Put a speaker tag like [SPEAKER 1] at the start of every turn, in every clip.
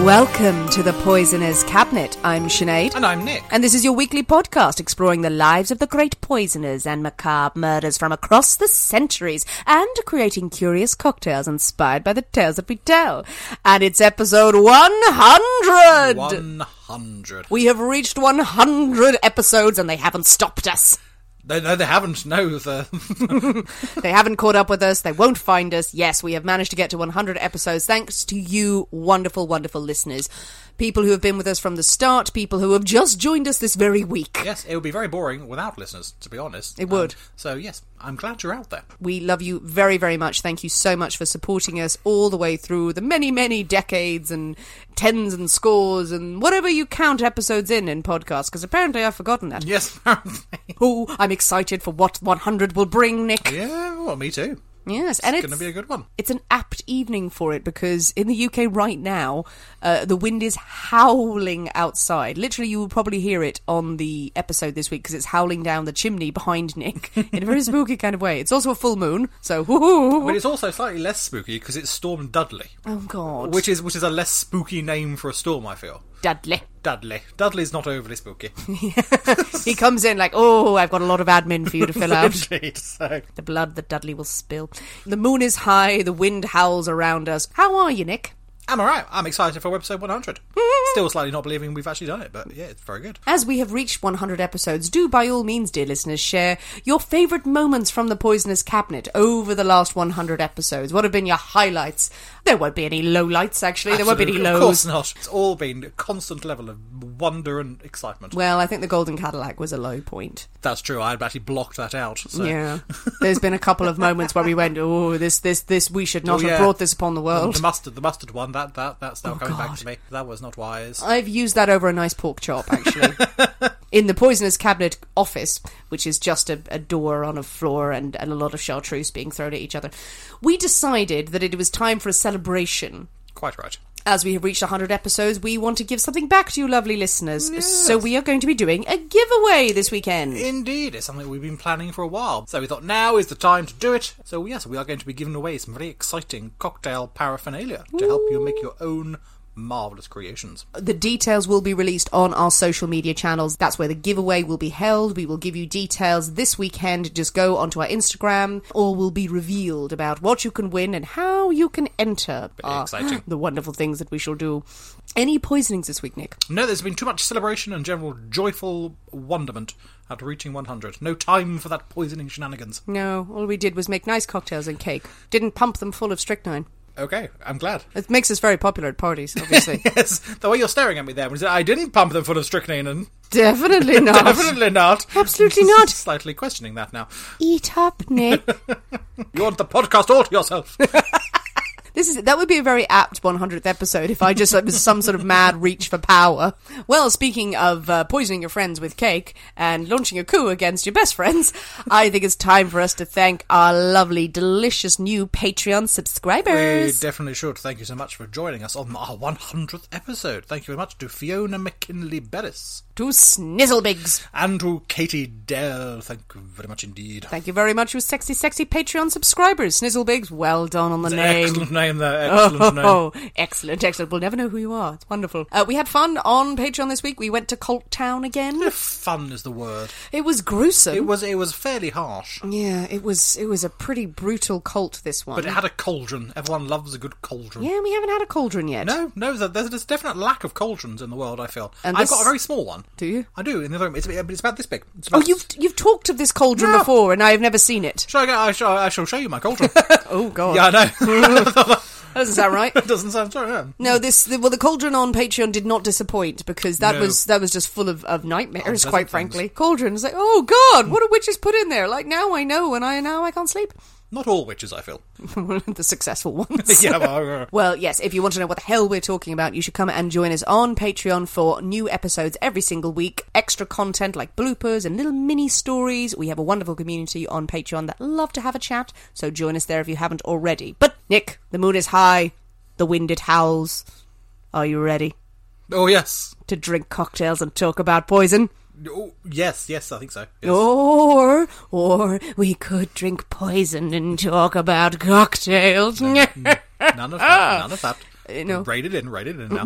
[SPEAKER 1] Welcome to the Poisoner's Cabinet. I'm Sinead.
[SPEAKER 2] And I'm Nick.
[SPEAKER 1] And this is your weekly podcast exploring the lives of the great poisoners and macabre murders from across the centuries and creating curious cocktails inspired by the tales that we tell. And it's episode 100!
[SPEAKER 2] 100.
[SPEAKER 1] We have reached 100 episodes and they haven't stopped us.
[SPEAKER 2] No, they haven't. No,
[SPEAKER 1] They haven't caught up with us. They won't find us. Yes, we have managed to get to 100 episodes thanks to you wonderful, wonderful listeners. People who have been with us from the start, people who have just joined us this very week.
[SPEAKER 2] Yes, it would be very boring without listeners, to be honest.
[SPEAKER 1] It would.
[SPEAKER 2] So, yes, I'm glad you're out there.
[SPEAKER 1] We love you very, very much. Thank you so much for supporting us all the way through the many, many decades and tens and scores and whatever you count episodes in podcasts, because apparently I've forgotten that.
[SPEAKER 2] Yes, apparently.
[SPEAKER 1] Oh, I'm excited for what 100 will bring, Nick.
[SPEAKER 2] Yeah, well, me too.
[SPEAKER 1] Yes, and
[SPEAKER 2] it's going to be a good one.
[SPEAKER 1] It's an apt evening for it because in the UK right now, the wind is howling outside. Literally, you will probably hear it on the episode this week because it's howling down the chimney behind Nick in a very spooky kind of way. It's also a full moon, so woohoo!
[SPEAKER 2] But it's also slightly less spooky because it's Storm Dudley.
[SPEAKER 1] Oh God!
[SPEAKER 2] Which is a less spooky name for a storm, I feel.
[SPEAKER 1] Dudley.
[SPEAKER 2] Dudley's not overly spooky.
[SPEAKER 1] He comes in like, oh, I've got a lot of admin for you to fill out.
[SPEAKER 2] Indeed, so.
[SPEAKER 1] The blood that Dudley will spill. The moon is high, the wind howls around us. How are you, Nick?
[SPEAKER 2] I'm alright. I'm excited for episode 100. Still slightly not believing we've actually done it, but yeah, it's very good.
[SPEAKER 1] As we have reached 100 episodes, do by all means, dear listeners, share your favourite moments from the Poisoner's Cabinet over the last 100 episodes. What have been your highlights? There won't be any lowlights, actually. There won't be any lows.
[SPEAKER 2] Of course not. It's all been a constant level of wonder and excitement.
[SPEAKER 1] Well, I think the Golden Cadillac was a low point.
[SPEAKER 2] That's true. I had actually blocked that out. So.
[SPEAKER 1] Yeah. There's been a couple of moments where we went, oh, this, we should not have brought this upon the world.
[SPEAKER 2] The mustard one, that's now coming back to me. That was not wise.
[SPEAKER 1] I've used that over a nice pork chop, actually. In the Poisoner's Cabinet office, which is just a door on a floor and a lot of chartreuse being thrown at each other, we decided that it was time for a celebration.
[SPEAKER 2] Quite right.
[SPEAKER 1] As we have reached 100 episodes, we want to give something back to you lovely listeners. Yes. So we are going to be doing a giveaway this weekend.
[SPEAKER 2] Indeed, it's something we've been planning for a while. So we thought now is the time to do it. So yes, we are going to be giving away some very exciting cocktail paraphernalia to help you make your own marvellous creations.
[SPEAKER 1] The details will be released on our social media channels. That's where the giveaway will be held. We will give you details this weekend. Just go onto our Instagram. All will be revealed about what you can win and how you can enter the wonderful things that we shall do. Any poisonings this week, Nick?
[SPEAKER 2] No, there's been too much celebration and general joyful wonderment after reaching 100. No time for that poisoning shenanigans.
[SPEAKER 1] No, all we did was make nice cocktails and cake. Didn't pump them full of strychnine.
[SPEAKER 2] Okay, I'm glad.
[SPEAKER 1] It makes us very popular at parties, obviously.
[SPEAKER 2] Yes, the way you're staring at me there, I didn't pump them full of strychnine and...
[SPEAKER 1] Definitely not.
[SPEAKER 2] Definitely not.
[SPEAKER 1] Absolutely not.
[SPEAKER 2] Slightly questioning that now.
[SPEAKER 1] Eat up, Nick.
[SPEAKER 2] You want the podcast all to yourself.
[SPEAKER 1] That would be a very apt 100th episode if I just was some sort of mad reach for power. Well, speaking of poisoning your friends with cake and launching a coup against your best friends, I think it's time for us to thank our lovely, delicious new Patreon subscribers.
[SPEAKER 2] We definitely should. Thank you so much for joining us on our 100th episode. Thank you very much to Fiona McKinley-Beres.
[SPEAKER 1] To Snizzlebigs.
[SPEAKER 2] And to Katie Dell. Thank you very much indeed.
[SPEAKER 1] Thank you very much to sexy, sexy Patreon subscribers. Snizzlebigs, well done on the name.
[SPEAKER 2] Excellent name there. Excellent name.
[SPEAKER 1] Oh, excellent. We'll never know who you are. It's wonderful. We had fun on Patreon this week. We went to Cult Town again.
[SPEAKER 2] Fun is the word.
[SPEAKER 1] It was gruesome.
[SPEAKER 2] It was fairly harsh.
[SPEAKER 1] Yeah, it was a pretty brutal cult, this one.
[SPEAKER 2] But it had a cauldron. Everyone loves a good cauldron.
[SPEAKER 1] Yeah, we haven't had a cauldron yet.
[SPEAKER 2] No, there's a definite lack of cauldrons in the world, I feel. And I've got a very small one.
[SPEAKER 1] Do you?
[SPEAKER 2] I do, in the other room. It's about this big.
[SPEAKER 1] You've talked of this cauldron before, and I have never seen it.
[SPEAKER 2] I shall show you my cauldron.
[SPEAKER 1] Oh, God.
[SPEAKER 2] Yeah, I know.
[SPEAKER 1] That doesn't sound right.
[SPEAKER 2] It doesn't sound right, yeah.
[SPEAKER 1] No, the cauldron on Patreon did not disappoint, because that was just full of nightmares, quite frankly. Cauldrons, like, oh, God, what are witches put in there? Like, now I know, and now I can't sleep.
[SPEAKER 2] Not all witches, I feel.
[SPEAKER 1] The successful ones.
[SPEAKER 2] Yeah,
[SPEAKER 1] well, yes, if you want to know what the hell we're talking about, you should come and join us on Patreon for new episodes every single week. Extra content like bloopers and little mini stories. We have a wonderful community on Patreon that love to have a chat, so join us there if you haven't already. But, Nick, the moon is high. The wind it howls. Are you ready?
[SPEAKER 2] Oh, yes.
[SPEAKER 1] To drink cocktails and talk about poison?
[SPEAKER 2] Oh, yes, I think so. Yes.
[SPEAKER 1] Or we could drink poison and talk about cocktails.
[SPEAKER 2] None of that. Raid it in now.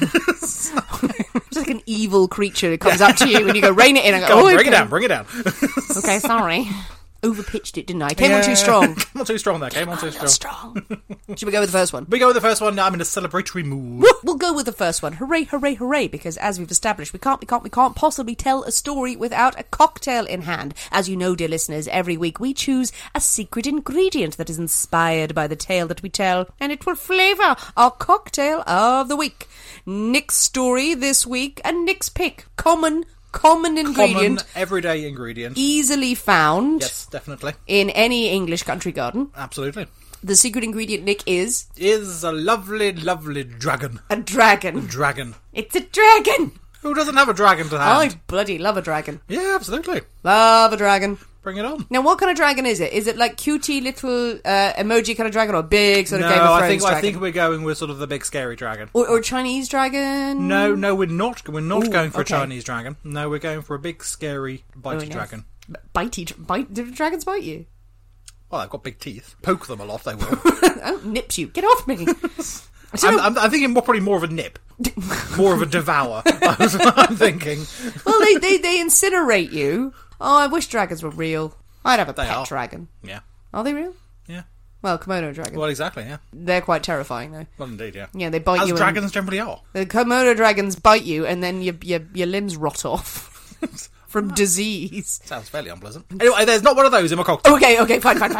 [SPEAKER 1] It's like an evil creature that comes up to you and you go, rein it in. I go,
[SPEAKER 2] bring it down.
[SPEAKER 1] Okay, sorry. Overpitched it, didn't I? Came on too strong.
[SPEAKER 2] Came on too strong there.
[SPEAKER 1] Should we go with the first one?
[SPEAKER 2] We go with the first one. I'm in a celebratory mood.
[SPEAKER 1] We'll go with the first one. Hooray, hooray, hooray. Because as we've established, we can't possibly tell a story without a cocktail in hand. As you know, dear listeners, every week we choose a secret ingredient that is inspired by the tale that we tell, and it will flavour our cocktail of the week. Nick's story this week, and Nick's pick. Common ingredient.
[SPEAKER 2] Common, everyday ingredient.
[SPEAKER 1] Easily found.
[SPEAKER 2] Yes, definitely.
[SPEAKER 1] In any English country garden.
[SPEAKER 2] Absolutely.
[SPEAKER 1] The secret ingredient, Nick, is
[SPEAKER 2] a lovely, lovely dragon.
[SPEAKER 1] A dragon. It's a dragon.
[SPEAKER 2] Who doesn't have a dragon to hand?
[SPEAKER 1] I bloody love a dragon.
[SPEAKER 2] Yeah, absolutely.
[SPEAKER 1] Love a dragon.
[SPEAKER 2] Bring it on.
[SPEAKER 1] Now, what kind of dragon is it? Is it like cutie little emoji kind of dragon, or big sort of Game of Thrones dragon?
[SPEAKER 2] I think we're going with sort of the big scary dragon.
[SPEAKER 1] Or Chinese dragon?
[SPEAKER 2] No, we're not. We're not going for a Chinese dragon. No, we're going for a big scary bitey dragon.
[SPEAKER 1] Do dragons bite you?
[SPEAKER 2] Well, they've got big teeth. Poke them a lot, they will.
[SPEAKER 1] Oh, nips you. Get off me.
[SPEAKER 2] I'm thinking probably more of a nip. More of a devour. That's what I'm thinking.
[SPEAKER 1] Well, they incinerate you. Oh, I wish dragons were real. I'd have a pet dragon.
[SPEAKER 2] Yeah.
[SPEAKER 1] Are they real?
[SPEAKER 2] Yeah.
[SPEAKER 1] Well, Komodo dragon.
[SPEAKER 2] Well, exactly, yeah.
[SPEAKER 1] They're quite terrifying, though.
[SPEAKER 2] Well, indeed, yeah.
[SPEAKER 1] Yeah, they bite you.
[SPEAKER 2] As dragons generally are.
[SPEAKER 1] The Komodo dragons bite you, and then your limbs rot off. From disease.
[SPEAKER 2] Sounds fairly unpleasant. Anyway, there's not one of those in my cocktail.
[SPEAKER 1] Okay,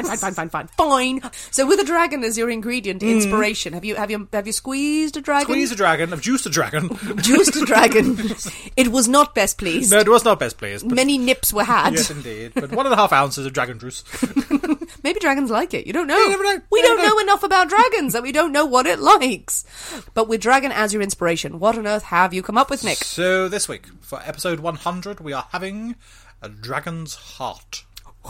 [SPEAKER 1] fine. So with a dragon as your ingredient, inspiration, have you squeezed a dragon?
[SPEAKER 2] Squeezed a dragon, I've juiced a dragon.
[SPEAKER 1] Juiced a dragon. It was not best pleased.
[SPEAKER 2] No, it was not best pleased.
[SPEAKER 1] Many nips were had.
[SPEAKER 2] Yes, indeed. But 1.5 ounces of dragon juice.
[SPEAKER 1] Maybe dragons like it. You don't know.
[SPEAKER 2] You never know.
[SPEAKER 1] We don't know enough about dragons that we don't know what it likes. But with dragon as your inspiration, what on earth have you come up with, Nick?
[SPEAKER 2] So this week, for episode 100, we are having a dragon's heart.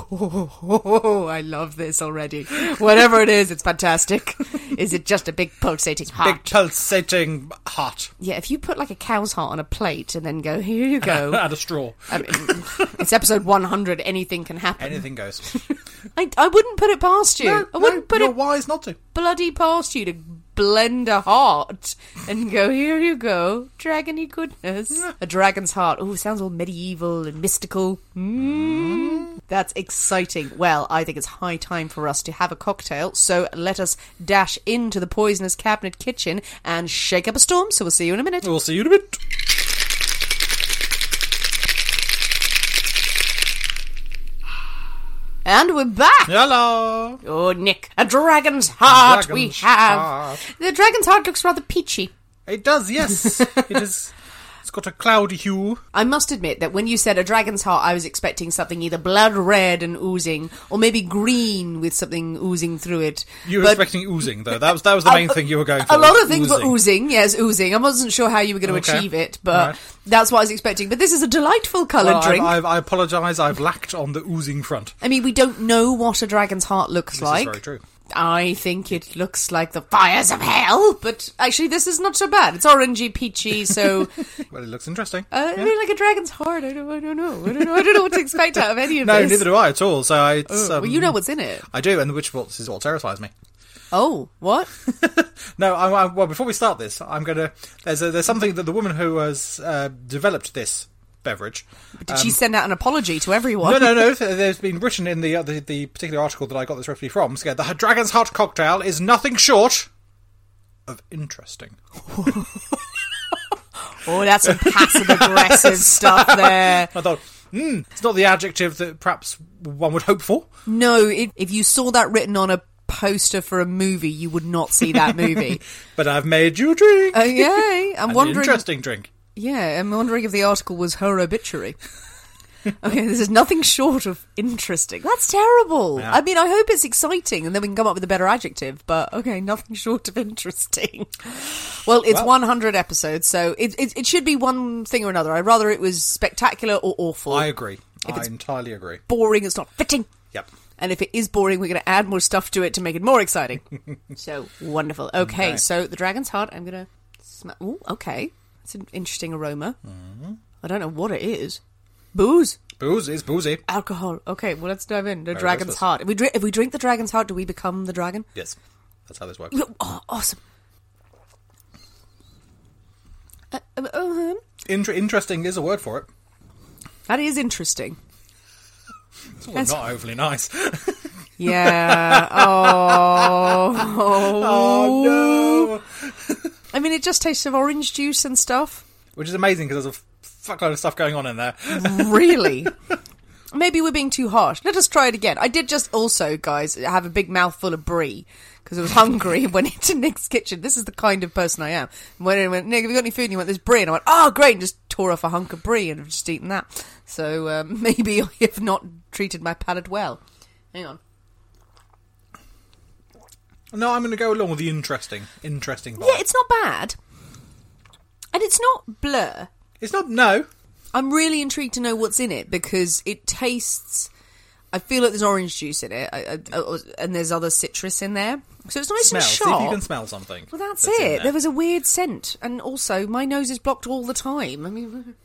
[SPEAKER 1] Oh, I love this already. Whatever it is, it's fantastic. Is it just a big pulsating heart?
[SPEAKER 2] Big pulsating heart.
[SPEAKER 1] Yeah, if you put like a cow's heart on a plate and then go, here you go.
[SPEAKER 2] And a straw.
[SPEAKER 1] I mean, it's episode 100, anything can happen.
[SPEAKER 2] Anything goes.
[SPEAKER 1] I wouldn't put it past you.
[SPEAKER 2] No,
[SPEAKER 1] I wouldn't put
[SPEAKER 2] you're
[SPEAKER 1] it
[SPEAKER 2] wise not to.
[SPEAKER 1] bloody past you to blend a heart and go, here you go, dragony goodness. A dragon's heart. Oh, sounds all medieval and mystical. That's exciting. Well, I think it's high time for us to have a cocktail, so let us dash into the Poisonous Cabinet kitchen and shake up a storm, so we'll see you in a minute.
[SPEAKER 2] We'll see you in a bit.
[SPEAKER 1] And we're back!
[SPEAKER 2] Hello!
[SPEAKER 1] Oh, Nick, a dragon's heart we have. The dragon's heart looks rather peachy.
[SPEAKER 2] It does, yes. It is. It's got a cloudy hue.
[SPEAKER 1] I must admit that when you said a dragon's heart, I was expecting something either blood red and oozing, or maybe green with something oozing through it.
[SPEAKER 2] You were expecting oozing, though. That was the main thing you were going for.
[SPEAKER 1] A lot of things were oozing, yes, oozing. I wasn't sure how you were going to achieve it, but that's what I was expecting. But this is a delightful coloured drink.
[SPEAKER 2] I apologise, I've lacked on the oozing front.
[SPEAKER 1] I mean, we don't know what a dragon's heart looks like.
[SPEAKER 2] This is very true.
[SPEAKER 1] I think it looks like the fires of hell, but actually this is not so bad. It's orangey, peachy, so...
[SPEAKER 2] Well, it looks interesting.
[SPEAKER 1] I mean, like a dragon's heart. I don't know. I don't know what to expect out of any of this.
[SPEAKER 2] No, neither do I at all. So
[SPEAKER 1] well, you know what's in it.
[SPEAKER 2] I do, and this is what terrifies me.
[SPEAKER 1] Oh, what?
[SPEAKER 2] No, well, before we start this, I'm going to... There's something that the woman who has developed this beverage...
[SPEAKER 1] Did she send out an apology to everyone?
[SPEAKER 2] No. There's been written in the particular article that I got this recipe from. So, the Dragon's Heart cocktail is nothing short of interesting.
[SPEAKER 1] Oh, that's some passive-aggressive stuff there.
[SPEAKER 2] I thought, it's not the adjective that perhaps one would hope for.
[SPEAKER 1] No, if you saw that written on a poster for a movie, you would not see that movie.
[SPEAKER 2] But I've made you a drink.
[SPEAKER 1] Okay, I'm wondering...
[SPEAKER 2] An interesting drink.
[SPEAKER 1] Yeah, I'm wondering if the article was her obituary. Okay, this is nothing short of interesting. That's terrible. Yeah. I mean, I hope it's exciting, and then we can come up with a better adjective, but okay, nothing short of interesting. Well, it's 100 episodes, so it should be one thing or another. I'd rather it was spectacular or awful.
[SPEAKER 2] I agree. I entirely agree.
[SPEAKER 1] Boring, it's not fitting.
[SPEAKER 2] Yep.
[SPEAKER 1] And if it is boring, we're going to add more stuff to it to make it more exciting. So, wonderful. Okay, so the Dragon's Heart, I'm going to smell... Ooh, okay. It's an interesting aroma. Mm-hmm. I don't know what it is. Booze.
[SPEAKER 2] Booze is boozy.
[SPEAKER 1] Alcohol. Okay, well, let's dive in. The Dragon's Heart. If we drink the Dragon's Heart, do we become the dragon?
[SPEAKER 2] Yes. That's how this works.
[SPEAKER 1] Oh, awesome.
[SPEAKER 2] Interesting is a word for it.
[SPEAKER 1] That is interesting.
[SPEAKER 2] It's not overly nice.
[SPEAKER 1] Yeah. Oh.
[SPEAKER 2] Oh, no.
[SPEAKER 1] I mean, it just tastes of orange juice and stuff.
[SPEAKER 2] Which is amazing because there's a fuckload of stuff going on in there.
[SPEAKER 1] Really? Maybe we're being too harsh. Let us try it again. I did just also, guys, have a big mouthful of brie because I was hungry and went into Nick's kitchen. This is the kind of person I am. When I went, Nick, have you got any food? And he went, there's brie. And I went, oh, great. And just tore off a hunk of brie and I've just eaten that. So maybe I have not treated my palate well. Hang on.
[SPEAKER 2] No, I'm going to go along with the interesting part.
[SPEAKER 1] Yeah, it's not bad. And it's not blur.
[SPEAKER 2] It's not, no.
[SPEAKER 1] I'm really intrigued to know what's in it because it tastes... I feel like there's orange juice in it and there's other citrus in there. So it's nice and sharp.
[SPEAKER 2] See if you can smell something.
[SPEAKER 1] Well, that's it. There was a weird scent. And also, my nose is blocked all the time. I mean,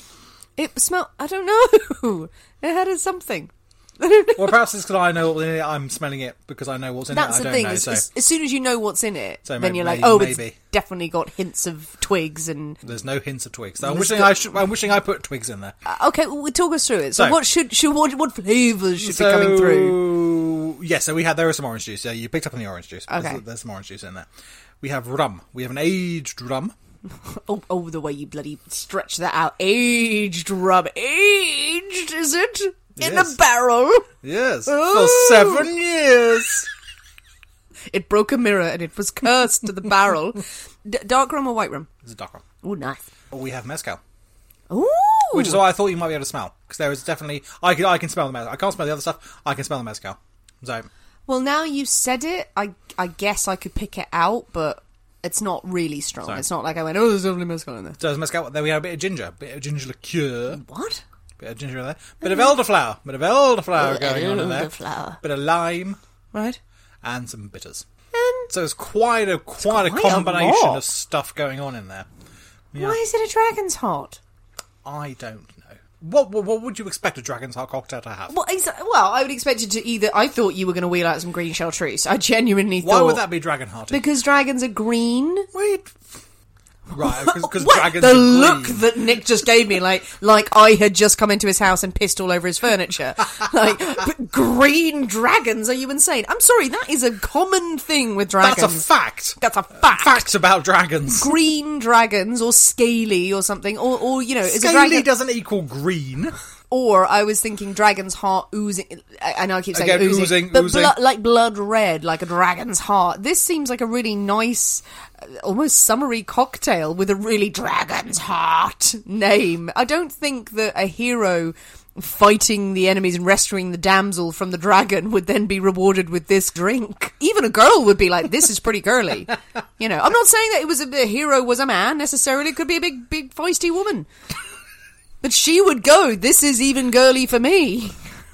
[SPEAKER 1] it smelled... I don't know. It had something.
[SPEAKER 2] Well, perhaps it's because I know what's in it. I'm smelling it because I know what's in
[SPEAKER 1] That's
[SPEAKER 2] it.
[SPEAKER 1] the
[SPEAKER 2] I
[SPEAKER 1] thing.
[SPEAKER 2] don't know.
[SPEAKER 1] As soon as you know what's in it,
[SPEAKER 2] So
[SPEAKER 1] then
[SPEAKER 2] maybe-
[SPEAKER 1] you're like,
[SPEAKER 2] maybe-
[SPEAKER 1] oh,
[SPEAKER 2] maybe.
[SPEAKER 1] it's definitely got hints of twigs and...
[SPEAKER 2] There's no hints of twigs. So
[SPEAKER 1] There's
[SPEAKER 2] I'm wishing I put twigs in there.
[SPEAKER 1] Okay, well, talk us through it. So,
[SPEAKER 2] So-
[SPEAKER 1] what flavours should be coming through?
[SPEAKER 2] Yeah, so there is some orange juice. Yeah, you picked up on the orange juice.
[SPEAKER 1] Okay.
[SPEAKER 2] There's some orange juice in there. We have rum. We have an aged rum.
[SPEAKER 1] Oh, the way you bloody stretch that out. Aged rum. Aged, is it? In
[SPEAKER 2] Yes.
[SPEAKER 1] a barrel.
[SPEAKER 2] Yes,
[SPEAKER 1] Oh.
[SPEAKER 2] for 7 years.
[SPEAKER 1] It broke a mirror and it was cursed to the barrel. Dark rum or white rum?
[SPEAKER 2] It's a dark rum.
[SPEAKER 1] Oh, nice.
[SPEAKER 2] We have mezcal,
[SPEAKER 1] Ooh.
[SPEAKER 2] which is why I thought you might be able to smell, because there is definitely I can smell the mezcal. I can't smell the other stuff. I can smell the mezcal. So
[SPEAKER 1] Well, now you've said it, I guess I could pick it out, but it's not really strong.
[SPEAKER 2] Sorry.
[SPEAKER 1] It's not like I went, oh, there's definitely mezcal in there.
[SPEAKER 2] there's mezcal. Then we have a bit of ginger liqueur.
[SPEAKER 1] What?
[SPEAKER 2] Bit of ginger in there. Bit of elderflower. Bit of elderflower going on in there.
[SPEAKER 1] Elderflower.
[SPEAKER 2] Bit of lime
[SPEAKER 1] Right.
[SPEAKER 2] and some bitters.
[SPEAKER 1] And
[SPEAKER 2] So it's quite a
[SPEAKER 1] quite a
[SPEAKER 2] combination
[SPEAKER 1] lot.
[SPEAKER 2] of stuff going on in there. Yeah.
[SPEAKER 1] why is it a dragon's heart?
[SPEAKER 2] I don't know. What would you expect a dragon's heart cocktail to have?
[SPEAKER 1] Well, I would expect it to either... I thought you were going to wheel out some green chartreuse. I genuinely thought...
[SPEAKER 2] Why would that be dragon hearty?
[SPEAKER 1] Because dragons are green.
[SPEAKER 2] Wait. Right, because
[SPEAKER 1] What?
[SPEAKER 2] dragons
[SPEAKER 1] The
[SPEAKER 2] are
[SPEAKER 1] look
[SPEAKER 2] green.
[SPEAKER 1] that Nick just gave me, like I had just come into his house and pissed all over his furniture. But green dragons? Are you insane? I'm sorry, that is a common thing with dragons.
[SPEAKER 2] That's a fact.
[SPEAKER 1] That's a fact.
[SPEAKER 2] Facts about dragons.
[SPEAKER 1] Green dragons, or scaly, or something, or you know, is a
[SPEAKER 2] Scaly
[SPEAKER 1] dragon.
[SPEAKER 2] doesn't equal green.
[SPEAKER 1] Or I was thinking dragon's heart oozing. I know I keep saying
[SPEAKER 2] Again,
[SPEAKER 1] oozing,
[SPEAKER 2] oozing,
[SPEAKER 1] but
[SPEAKER 2] oozing.
[SPEAKER 1] like blood red, like a dragon's heart. This seems like a really nice, almost summery cocktail with a really dragon's heart name. I don't think that a hero fighting the enemies and rescuing the damsel from the dragon would then be rewarded with this drink. Even a girl would be like, this is pretty girly. You know, I'm not saying that the hero was a man necessarily. It could be a big feisty woman. But she would go, this is even girly for me.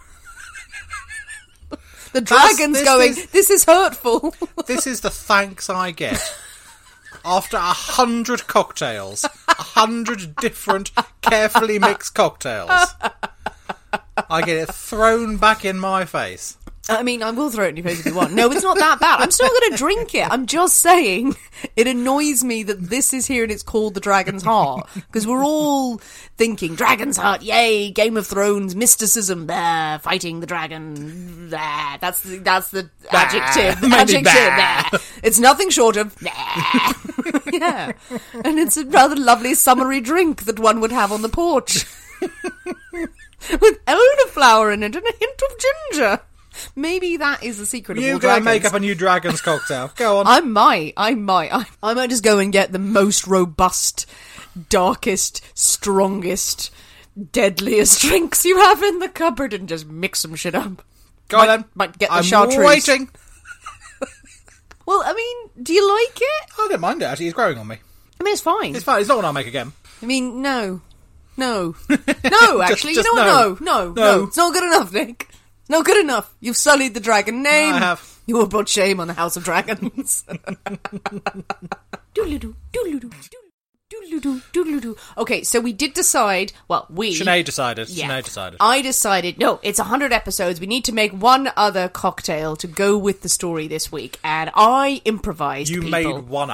[SPEAKER 1] The dragon's this is hurtful.
[SPEAKER 2] This is the thanks I get. After 100 cocktails, 100 different carefully mixed cocktails, I get it thrown back in my face.
[SPEAKER 1] I mean, I will throw it in your face if you want. No, it's not that bad. I'm still going to drink it. I'm just saying, it annoys me that this is here and it's called the Dragon's Heart. Because we're all thinking, Dragon's Heart, yay, Game of Thrones, mysticism, fighting the dragon, that's the adjective.
[SPEAKER 2] Maybe
[SPEAKER 1] Adjective,
[SPEAKER 2] bah.
[SPEAKER 1] It's nothing short of, yeah. And it's a rather lovely summery drink that one would have on the porch. With elderflower in it and a hint of ginger. Maybe that is the secret of all
[SPEAKER 2] You go
[SPEAKER 1] dragons.
[SPEAKER 2] make up a new dragon's cocktail. Go on.
[SPEAKER 1] I might just go and get the most robust, darkest, strongest, deadliest drinks you have in the cupboard and just mix some shit up.
[SPEAKER 2] Go on then.
[SPEAKER 1] Might get the
[SPEAKER 2] I'm
[SPEAKER 1] chartreuse.
[SPEAKER 2] waiting.
[SPEAKER 1] Well, I mean, do you like it?
[SPEAKER 2] I don't mind it, actually. It's growing on me.
[SPEAKER 1] I mean, it's fine.
[SPEAKER 2] It's fine. It's not one I'll make again.
[SPEAKER 1] I mean, no. Actually,
[SPEAKER 2] just
[SPEAKER 1] you know what?
[SPEAKER 2] no.
[SPEAKER 1] No. It's not good enough, Nick. Not good enough. You've sullied the dragon name.
[SPEAKER 2] I have.
[SPEAKER 1] You have brought shame on the House of Dragons. Doodle-doo, doodle-doo, doodle-doo, doodle-doo. Okay, so we did decide. Well,
[SPEAKER 2] Sinead decided.
[SPEAKER 1] Yeah.
[SPEAKER 2] Sinead decided.
[SPEAKER 1] I decided, no, it's 100 episodes. We need to make one other cocktail to go with the story this week. And I improvised.
[SPEAKER 2] You
[SPEAKER 1] people.
[SPEAKER 2] made one up.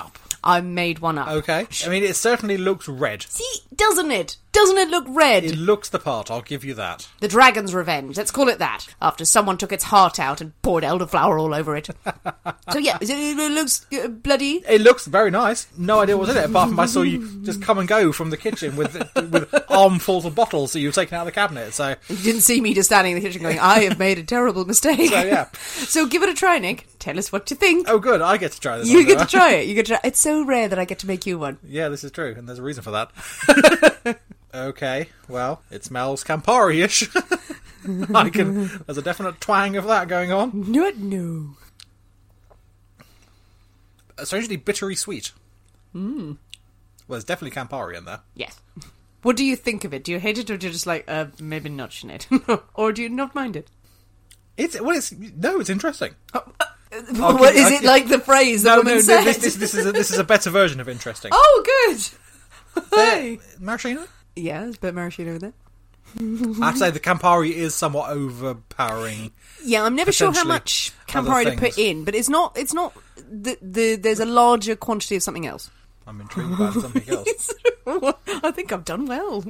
[SPEAKER 1] I made one up.
[SPEAKER 2] Okay. I mean, it certainly looks red.
[SPEAKER 1] See, doesn't it? Doesn't it look red?
[SPEAKER 2] It looks the part, I'll give you that.
[SPEAKER 1] The Dragon's Revenge, let's call it that, after someone took its heart out and poured elderflower all over it. So yeah, it looks bloody...
[SPEAKER 2] It looks very nice. No idea what's in it, apart from I saw you just come and go from the kitchen with armfuls of bottles that you've taken out of the cabinet, so...
[SPEAKER 1] You didn't see me just standing in the kitchen going, I have made a terrible mistake.
[SPEAKER 2] So, yeah.
[SPEAKER 1] So give it a try, Nick. Tell us what you think.
[SPEAKER 2] Oh, good, I get to try this.
[SPEAKER 1] You get to try it. You get to try. It's so rare that I get to make you one.
[SPEAKER 2] Yeah, this is true, and there's a reason for that. Okay, well, it smells Campari-ish. There's a definite twang of that going on.
[SPEAKER 1] No.
[SPEAKER 2] Strangely bittery sweet. Well, there's definitely Campari in there.
[SPEAKER 1] Yes. What do you think of it? Do you hate it, or do you just like, maybe not, Sinead? Or do you not mind it?
[SPEAKER 2] It's interesting.
[SPEAKER 1] What is it like the phrase the woman said?
[SPEAKER 2] This is a better version of interesting.
[SPEAKER 1] Oh, good. Hey.
[SPEAKER 2] Maraschino?
[SPEAKER 1] Yeah, there's a bit of maraschino in there.
[SPEAKER 2] I have to say the Campari is somewhat overpowering.
[SPEAKER 1] Yeah, I'm never sure how much Campari to put in, but it's not. There's a larger quantity of something else.
[SPEAKER 2] I'm intrigued by something else.
[SPEAKER 1] I think I've done well.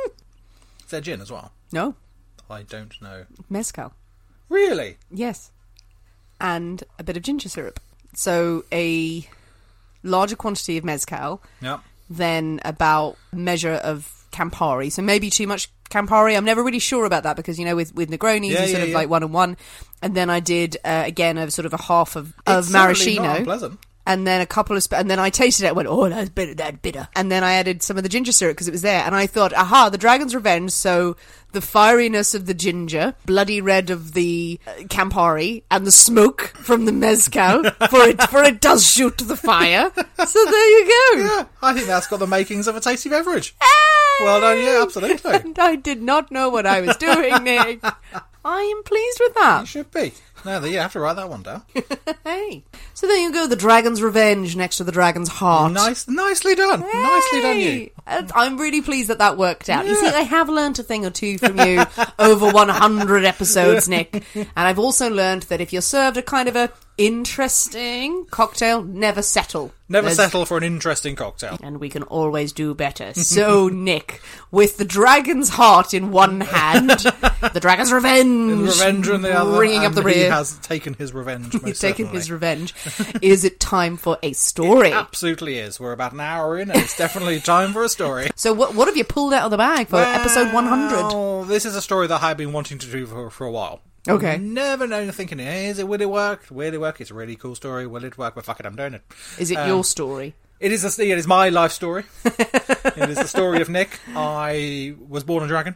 [SPEAKER 2] Is there gin as well?
[SPEAKER 1] No.
[SPEAKER 2] I don't know.
[SPEAKER 1] Mezcal.
[SPEAKER 2] Really?
[SPEAKER 1] Yes. And a bit of ginger syrup. So a larger quantity of mezcal.
[SPEAKER 2] Yep.
[SPEAKER 1] Then about a measure of Campari. So maybe too much Campari. I'm never really sure about that because, with Negronis, you sort of like 1 and 1. And then I did, again, a sort of a half of maraschino.
[SPEAKER 2] Not unpleasant.
[SPEAKER 1] And then a couple of... and then I tasted it and went, oh, that's bitter. And then I added some of the ginger syrup because it was there. And I thought, aha, the Dragon's Revenge. So the fieriness of the ginger, bloody red of the Campari, and the smoke from the mezcal, for it does shoot the fire. So there you go.
[SPEAKER 2] Yeah, I think that's got the makings of a tasty beverage. Well done, yeah, absolutely.
[SPEAKER 1] And I did not know what I was doing, Nick. I am pleased with that.
[SPEAKER 2] You should be. No, you have to write that one down.
[SPEAKER 1] Hey. So there you go, the Dragon's Revenge next to the Dragon's Heart.
[SPEAKER 2] Nicely done. Hey. Nicely done, you.
[SPEAKER 1] I'm really pleased that worked out. Yeah. You see, I have learnt a thing or two from you over 100 episodes, Nick. And I've also learned that if you're served a kind of a interesting cocktail, never settle.
[SPEAKER 2] Settle for an interesting cocktail.
[SPEAKER 1] And we can always do better. So, Nick, with the Dragon's Heart in one hand, the Dragon's Revenge
[SPEAKER 2] in the other,
[SPEAKER 1] bringing up the rear.
[SPEAKER 2] He has taken his revenge, most
[SPEAKER 1] taken his revenge. Is it time for a story?
[SPEAKER 2] It absolutely is. We're about an hour in, and it's definitely time for a story.
[SPEAKER 1] So what have you pulled out of the bag for episode 100?
[SPEAKER 2] Oh, this is a story that I've been wanting to do for a while.
[SPEAKER 1] Okay.
[SPEAKER 2] Never known, thinking, will it work? Will it work? It's a really cool story. Will it work? Well, fuck it, I'm doing it.
[SPEAKER 1] Is it your story?
[SPEAKER 2] It is my life story. It is the story of Nick. I was born a dragon.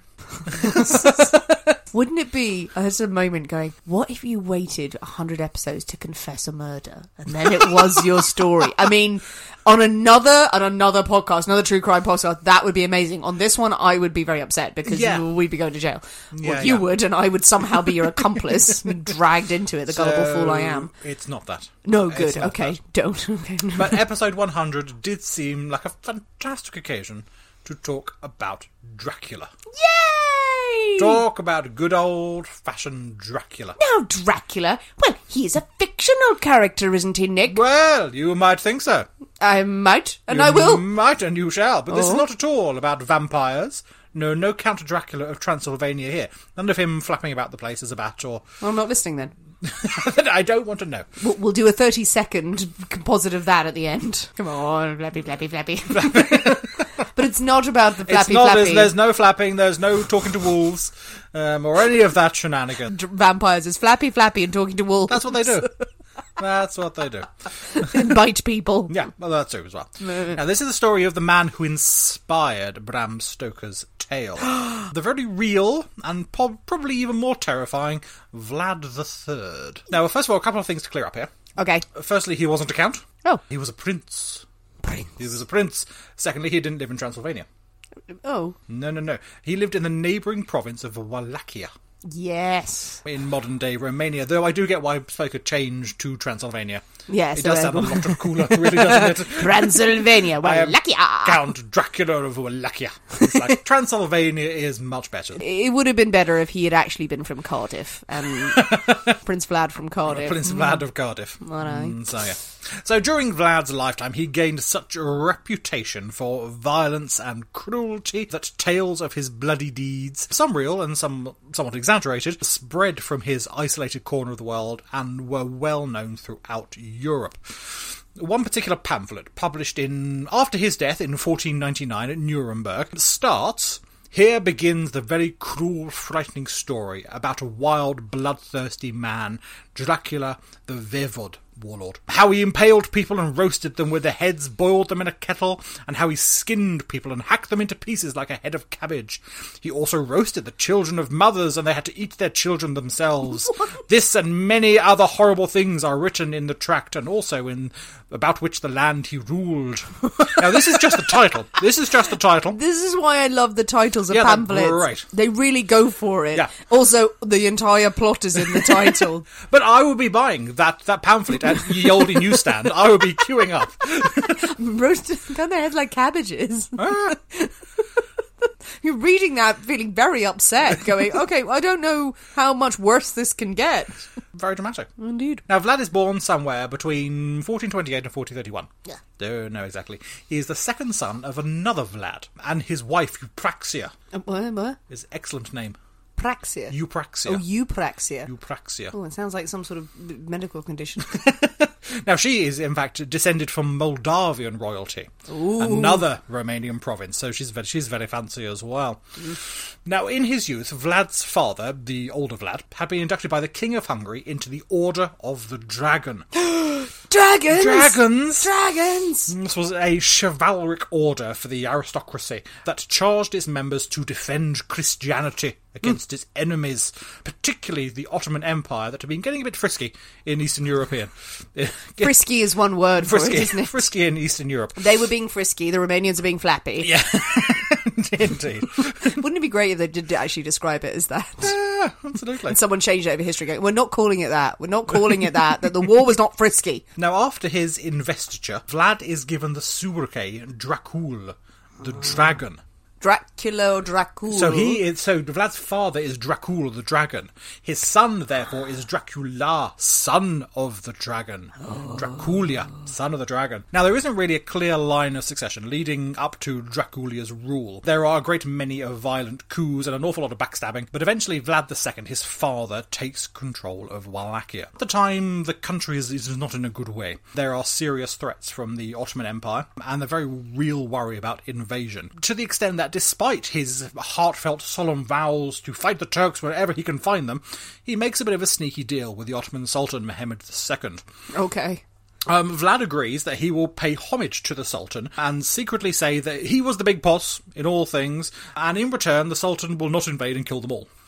[SPEAKER 1] Wouldn't it be, I had a moment going, what if you waited 100 episodes to confess a murder and then it was your story? I mean, on another podcast, another true crime podcast, that would be amazing. On this one, I would be very upset because we'd be going to jail. Or you would, and I would somehow be your accomplice, dragged into it, the gullible fool I am.
[SPEAKER 2] It's not that.
[SPEAKER 1] No, good. Okay, don't. Okay.
[SPEAKER 2] But episode 100 did seem like a fantastic occasion to talk about Dracula.
[SPEAKER 1] Yay!
[SPEAKER 2] Talk about good old-fashioned Dracula.
[SPEAKER 1] Now, Dracula? Well, he's a fictional character, isn't he, Nick?
[SPEAKER 2] Well, you might think so.
[SPEAKER 1] I might, and I will.
[SPEAKER 2] You might, and you shall. But this is not at all about vampires. No Count Dracula of Transylvania here. None of him flapping about the place as a bat or...
[SPEAKER 1] Well, I'm not listening then.
[SPEAKER 2] I don't want to know.
[SPEAKER 1] We'll do a 30-second composite of that at the end. Come on, flappy, flappy, flappy. But it's not about the flappy, flappy.
[SPEAKER 2] There's no flapping, there's no talking to wolves, or any of that shenanigans.
[SPEAKER 1] Vampires is flappy, flappy and talking to wolves.
[SPEAKER 2] That's what they do. That's what they do.
[SPEAKER 1] Bite people.
[SPEAKER 2] Yeah, well, that's true as well. Now, this is the story of the man who inspired Bram Stoker's tale. The very real, and probably even more terrifying, Vlad III. Now, first of all, a couple of things to clear up here.
[SPEAKER 1] Okay.
[SPEAKER 2] Firstly, he wasn't a count.
[SPEAKER 1] Oh.
[SPEAKER 2] He was a prince. He was a prince. Secondly, he didn't live in Transylvania.
[SPEAKER 1] Oh.
[SPEAKER 2] No. He lived in the neighbouring province of Wallachia.
[SPEAKER 1] Yes.
[SPEAKER 2] In modern-day Romania, though I do get why Stoker changed to Transylvania.
[SPEAKER 1] Yes.
[SPEAKER 2] It does sound a lot cooler, really, doesn't it?
[SPEAKER 1] Transylvania, Wallachia.
[SPEAKER 2] Count Dracula of Wallachia. It's like, Transylvania is much better.
[SPEAKER 1] It would have been better if he had actually been from Cardiff, and Prince Vlad from Cardiff.
[SPEAKER 2] Prince Vlad of Cardiff.
[SPEAKER 1] Right.
[SPEAKER 2] So, yeah. So during Vlad's lifetime, he gained such a reputation for violence and cruelty that tales of his bloody deeds, some real and some somewhat exaggerated, spread from his isolated corner of the world and were well known throughout Europe. One particular pamphlet, published after his death in 1499 at Nuremberg, starts... Here begins the very cruel, frightening story about a wild, bloodthirsty man, Dracula the Voivod warlord. How he impaled people and roasted them with their heads, boiled them in a kettle, and how he skinned people and hacked them into pieces like a head of cabbage. He also roasted the children of mothers, and they had to eat their children themselves. This and many other horrible things are written in the tract, and also in about which the land he ruled. Now, this is just the title. This is
[SPEAKER 1] why I love the titles of pamphlets.
[SPEAKER 2] Right.
[SPEAKER 1] They really go for it. Yeah. Also, the entire plot is in the title.
[SPEAKER 2] But I would be buying that pamphlet at Ye Olde newsstand. I would be queuing up.
[SPEAKER 1] Roasted on their heads like cabbages. You're reading that feeling very upset, going, okay, well, I don't know how much worse this can get.
[SPEAKER 2] Very dramatic.
[SPEAKER 1] Indeed.
[SPEAKER 2] Now, Vlad is born somewhere between 1428 and 1431.
[SPEAKER 1] Yeah.
[SPEAKER 2] Don't know exactly. He is the second son of another Vlad, and his wife, Eupraxia.
[SPEAKER 1] What?
[SPEAKER 2] His excellent name.
[SPEAKER 1] Praxia.
[SPEAKER 2] Eupraxia.
[SPEAKER 1] Oh, Eupraxia.
[SPEAKER 2] Eupraxia.
[SPEAKER 1] Oh, it sounds like some sort of medical condition.
[SPEAKER 2] Now, she is, in fact, descended from Moldavian royalty.
[SPEAKER 1] Ooh.
[SPEAKER 2] Another Romanian province, so she's very fancy as well. Now, in his youth, Vlad's father, the older Vlad, had been inducted by the King of Hungary into the Order of the Dragon.
[SPEAKER 1] Dragons!
[SPEAKER 2] Dragons!
[SPEAKER 1] Dragons!
[SPEAKER 2] This was a chivalric order for the aristocracy that charged its members to defend Christianity against its enemies, particularly the Ottoman Empire that had been getting a bit frisky in Eastern European.
[SPEAKER 1] Frisky is one word for it, isn't it?
[SPEAKER 2] Frisky in Eastern Europe.
[SPEAKER 1] They were being frisky, the Romanians are being flappy.
[SPEAKER 2] Yeah, indeed.
[SPEAKER 1] Wouldn't it be great if they did actually describe it as that?
[SPEAKER 2] Yeah, absolutely.
[SPEAKER 1] And someone changed it over history going, we're not calling it that. We're not calling it that the war was not frisky.
[SPEAKER 2] Now, after his investiture, Vlad is given the sobriquet Dracul, the dragon.
[SPEAKER 1] Dracula or Dracul.
[SPEAKER 2] So Vlad's father is Dracul the dragon. His son, therefore, is Dracula, son of the dragon. Draculia, son of the dragon. Now, there isn't really a clear line of succession leading up to Draculia's rule. There are a great many of violent coups and an awful lot of backstabbing, but eventually Vlad II, his father, takes control of Wallachia. At the time, the country is not in a good way. There are serious threats from the Ottoman Empire, and a very real worry about invasion. To the extent that despite his heartfelt, solemn vows to fight the Turks wherever he can find them, he makes a bit of a sneaky deal with the Ottoman Sultan Mehmed II.
[SPEAKER 1] Okay.
[SPEAKER 2] Vlad agrees that he will pay homage to the Sultan and secretly say that he was the big boss in all things, and in return the Sultan will not invade and kill them all.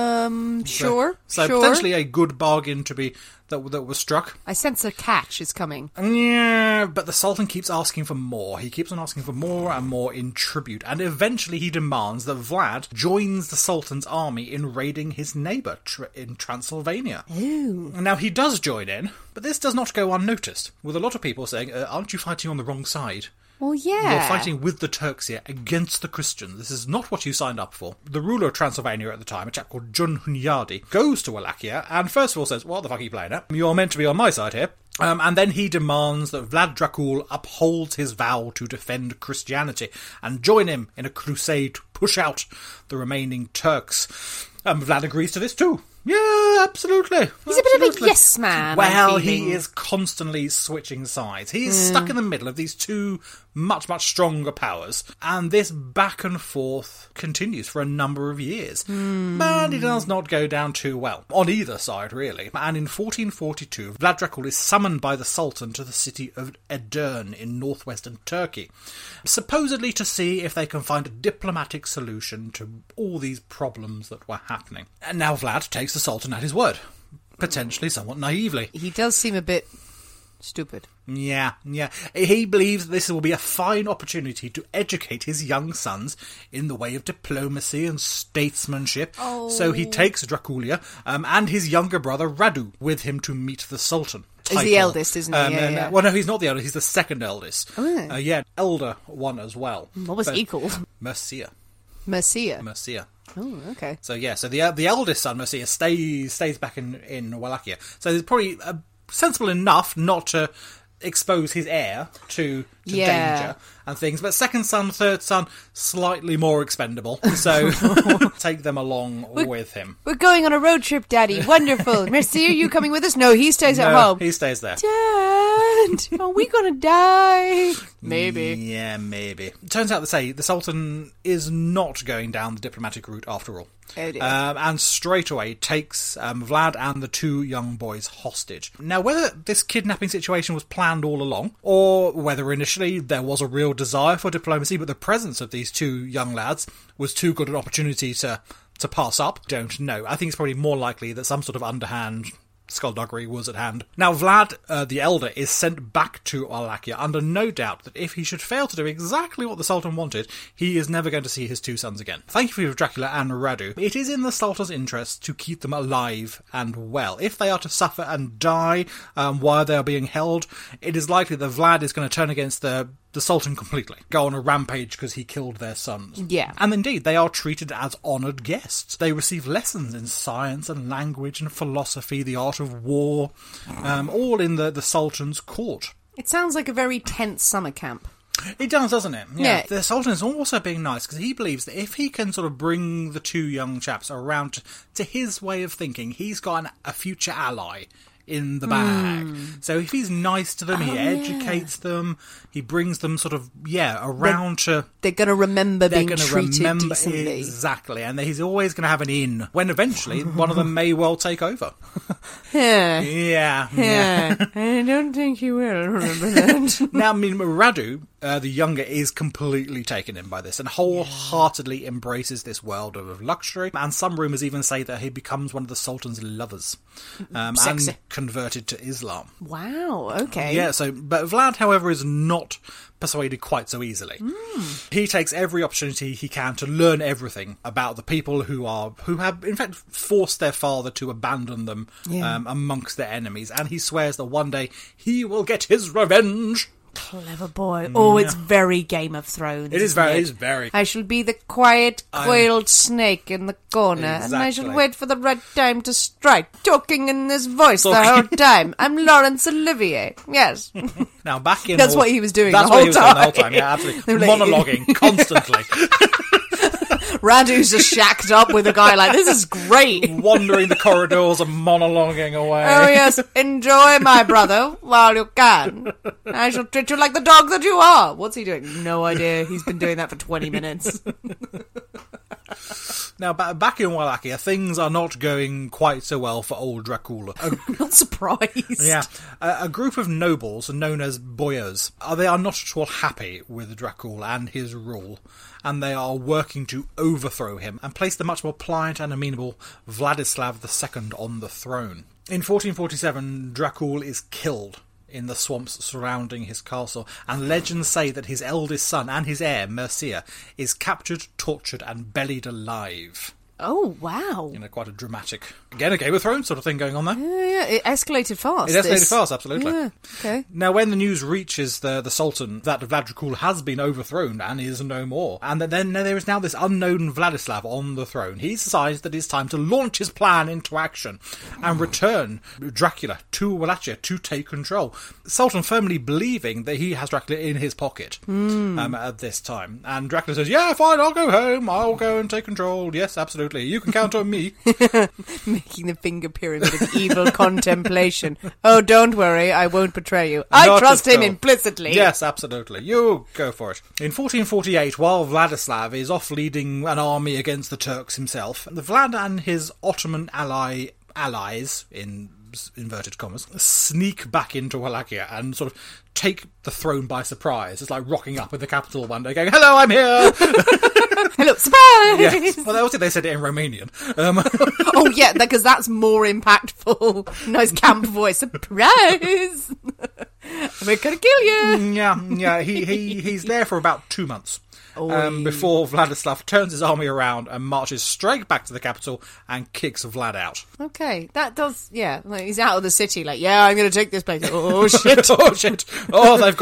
[SPEAKER 1] Sure.
[SPEAKER 2] So potentially a good bargain to be that was struck.
[SPEAKER 1] I sense a catch is coming.
[SPEAKER 2] Yeah, but the Sultan keeps asking for more. He keeps on asking for more and more in tribute, and eventually he demands that Vlad joins the Sultan's army in raiding his neighbour in Transylvania.
[SPEAKER 1] Ooh.
[SPEAKER 2] Now, he does join in, but this does not go unnoticed, with a lot of people saying, aren't you fighting on the wrong side?
[SPEAKER 1] Well, yeah.
[SPEAKER 2] You're fighting with the Turks here against the Christians. This is not what you signed up for. The ruler of Transylvania at the time, a chap called Jun Hunyadi, goes to Wallachia and first of all says, what the fuck are you playing at? You're meant to be on my side here. And then he demands that Vlad Dracul upholds his vow to defend Christianity and join him in a crusade to push out the remaining Turks. Vlad agrees to this too. Yeah, absolutely.
[SPEAKER 1] He's a bit of a yes man.
[SPEAKER 2] Well, he is constantly switching sides. He is stuck in the middle of these two much, much stronger powers, and this back and forth continues for a number of years. But it does not go down too well, on either side, really. And in 1442, Vlad Dracul is summoned by the Sultan to the city of Edirne in northwestern Turkey, supposedly to see if they can find a diplomatic solution to all these problems that were happening. And now Vlad takes the Sultan at his word, potentially somewhat naively.
[SPEAKER 1] He does seem a bit stupid.
[SPEAKER 2] Yeah. He believes this will be a fine opportunity to educate his young sons in the way of diplomacy and statesmanship.
[SPEAKER 1] Oh.
[SPEAKER 2] So he takes Draculia and his younger brother Radu with him to meet the Sultan.
[SPEAKER 1] He's the eldest, isn't he? Yeah.
[SPEAKER 2] Well, no, he's not the eldest. He's the second eldest.
[SPEAKER 1] Oh.
[SPEAKER 2] Elder one as well.
[SPEAKER 1] What was he called?
[SPEAKER 2] Mercia.
[SPEAKER 1] Oh, okay.
[SPEAKER 2] So the eldest son, Mercia, stays back in Wallachia. So it's probably sensible enough not to expose his heir to
[SPEAKER 1] Yeah.
[SPEAKER 2] danger and things. But second son, third son, slightly more expendable. So take them along with him.
[SPEAKER 1] We're going on a road trip, Daddy. Wonderful. Mercia, are you coming with us? No, he stays at
[SPEAKER 2] No,
[SPEAKER 1] home.
[SPEAKER 2] he stays there.
[SPEAKER 1] Dad, are we going to die? Maybe.
[SPEAKER 2] Yeah, maybe. Turns out the Sultan is not going down the diplomatic route after all.
[SPEAKER 1] Oh dear.
[SPEAKER 2] And straight away takes Vlad and the two young boys hostage. Now, whether this kidnapping situation was planned all along, or whether initially there was a real desire for diplomacy, but the presence of these two young lads was too good an opportunity to pass up, don't know. I think it's probably more likely that some sort of underhand skullduggery was at hand. Now, Vlad, the elder, is sent back to Wallachia under no doubt that if he should fail to do exactly what the Sultan wanted, he is never going to see his two sons again. Thankfully for Dracula and Radu, it is in the Sultan's interest to keep them alive and well. If they are to suffer and die while they are being held, it is likely that Vlad is going to turn against the Sultan completely, go on a rampage because he killed their sons.
[SPEAKER 1] Yeah.
[SPEAKER 2] And indeed, they are treated as honoured guests. They receive lessons in science and language and philosophy, the art of war, all in the Sultan's court.
[SPEAKER 1] It sounds like a very tense summer camp.
[SPEAKER 2] It does, doesn't it?
[SPEAKER 1] Yeah.
[SPEAKER 2] The Sultan is also being nice because he believes that if he can sort of bring the two young chaps around to his way of thinking, he's got a future ally in the bag. So if he's nice to them, he educates them, he brings them sort of, around to...
[SPEAKER 1] They're going to remember
[SPEAKER 2] They're
[SPEAKER 1] being
[SPEAKER 2] going to
[SPEAKER 1] treated
[SPEAKER 2] remember
[SPEAKER 1] decently.
[SPEAKER 2] exactly, and he's always going to have an in when eventually one of them may well take over.
[SPEAKER 1] Yeah.
[SPEAKER 2] Yeah.
[SPEAKER 1] I don't think he will remember that.
[SPEAKER 2] Now, I mean, Radu, the younger, is completely taken in by this and wholeheartedly embraces this world of luxury. And some rumours even say that he becomes one of the Sultan's lovers and converted to Islam.
[SPEAKER 1] Wow, okay.
[SPEAKER 2] Yeah, but Vlad, however, is not persuaded quite so easily. He takes every opportunity he can to learn everything about the people who have in fact forced their father to abandon them amongst their enemies, and he swears that one day he will get his revenge.
[SPEAKER 1] Clever boy. Oh, it's very Game of Thrones.
[SPEAKER 2] It is very.
[SPEAKER 1] I shall be the quiet, coiled snake in the corner, and I shall wait for the right time to strike, talking in this voice the whole time. I'm Laurence Olivier. Yes.
[SPEAKER 2] Now, back in...
[SPEAKER 1] That's what he was doing
[SPEAKER 2] the
[SPEAKER 1] whole
[SPEAKER 2] time. Yeah, absolutely. Monologuing constantly.
[SPEAKER 1] Radu's just shacked up with a guy like, this is great.
[SPEAKER 2] Wandering the corridors and monologuing away.
[SPEAKER 1] Oh, yes. Enjoy, my brother, while you can. I shall treat you like the dog that you are. What's he doing? No idea. He's been doing that for 20 minutes.
[SPEAKER 2] Now, back in Wallachia, things are not going quite so well for old Dracula.
[SPEAKER 1] Not surprised.
[SPEAKER 2] Yeah. A group of nobles known as boyars, they are not at all happy with Dracula and his rule, and they are working to overthrow him and place the much more pliant and amenable Vladislav II on the throne. In 1447, Dracul is killed in the swamps surrounding his castle, and legends say that his eldest son and his heir, Mercia, is captured, tortured, and bellied alive.
[SPEAKER 1] Oh, wow.
[SPEAKER 2] Quite a dramatic, again, a Game of Thrones sort of thing going on there.
[SPEAKER 1] Yeah, it escalated fast.
[SPEAKER 2] It escalated fast, absolutely.
[SPEAKER 1] Yeah, okay.
[SPEAKER 2] Now, when the news reaches the Sultan that Vlad Dracul has been overthrown and is no more, and that then there is now this unknown Vladislav on the throne, he decides that it's time to launch his plan into action and return Dracula to Wallachia to take control. Sultan firmly believing that he has Dracula in his pocket at this time. And Dracula says, yeah, fine, I'll go home, I'll go and take control. Yes, absolutely. You can count on me.
[SPEAKER 1] Making the finger pyramid of evil contemplation. Oh, don't worry, I won't betray you. I trust him implicitly.
[SPEAKER 2] Yes, absolutely. You go for it. In 1448, while Vladislav is off leading an army against the Turks himself, Vlad and his Ottoman allies, in inverted commas, sneak back into Wallachia and sort of take the throne by surprise. It's like rocking up in the capital one day going, hello, I'm here!
[SPEAKER 1] Hello, surprise!
[SPEAKER 2] Yes. Well, also they said it in Romanian.
[SPEAKER 1] Oh, yeah, because that's more impactful. Nice camp voice. Surprise! We're gonna kill you!
[SPEAKER 2] Yeah. He's there for about 2 months. Before Vladislav turns his army around and marches straight back to the capital and kicks Vlad out.
[SPEAKER 1] Okay, that does, like, he's out of the city, like, yeah, I'm going to take this place. Oh, shit.
[SPEAKER 2] Oh, shit. Oh, they've got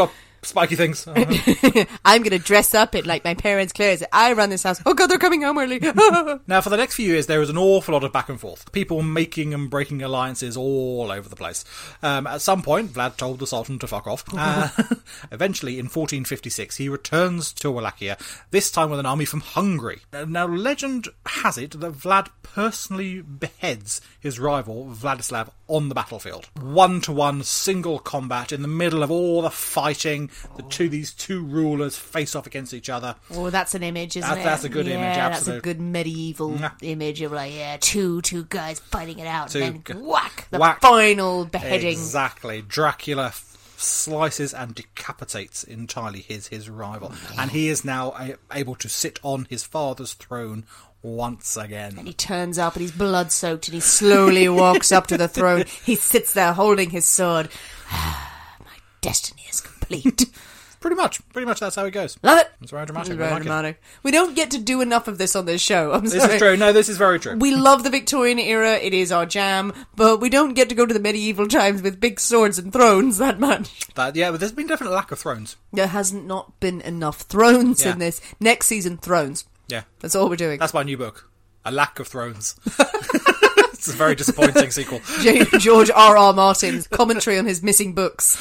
[SPEAKER 2] spiky things.
[SPEAKER 1] I'm going to dress up in, like, my parents' clothes. I run this house. Oh, God, they're coming home early.
[SPEAKER 2] Now, for the next few years, there is an awful lot of back and forth. People making and breaking alliances all over the place. At some point, Vlad told the Sultan to fuck off. Eventually, in 1456, he returns to Wallachia, this time with an army from Hungary. Now, legend has it that Vlad personally beheads his rival, Vladislav, on the battlefield. 1-to-1 single combat in the middle of all the fighting. These two rulers face off against each other.
[SPEAKER 1] Oh, that's an image, isn't it?
[SPEAKER 2] That's a good image, absolutely.
[SPEAKER 1] That's a good medieval image of, like, two guys fighting it out, and then whack, final beheading.
[SPEAKER 2] Exactly. Dracula slices and decapitates entirely his rival. And he is now able to sit on his father's throne once again.
[SPEAKER 1] And he turns up and he's blood-soaked and he slowly walks up to the throne. He sits there holding his sword. My destiny is complete.
[SPEAKER 2] Pretty much that's how it goes.
[SPEAKER 1] Love it.
[SPEAKER 2] It's very dramatic.
[SPEAKER 1] It's very dramatic. We don't get to do enough of this on this show. I'm sorry.
[SPEAKER 2] This is true. No, this is very true.
[SPEAKER 1] We love the Victorian era. It is our jam. But we don't get to go to the medieval times with big swords and thrones that much.
[SPEAKER 2] But there's been definite lack of thrones.
[SPEAKER 1] There hasn't not been enough thrones in this. Next season, thrones.
[SPEAKER 2] Yeah.
[SPEAKER 1] That's all we're doing.
[SPEAKER 2] That's my new book. A Lack of Thrones. It's a very disappointing sequel.
[SPEAKER 1] George R.R. Martin's commentary on his missing books.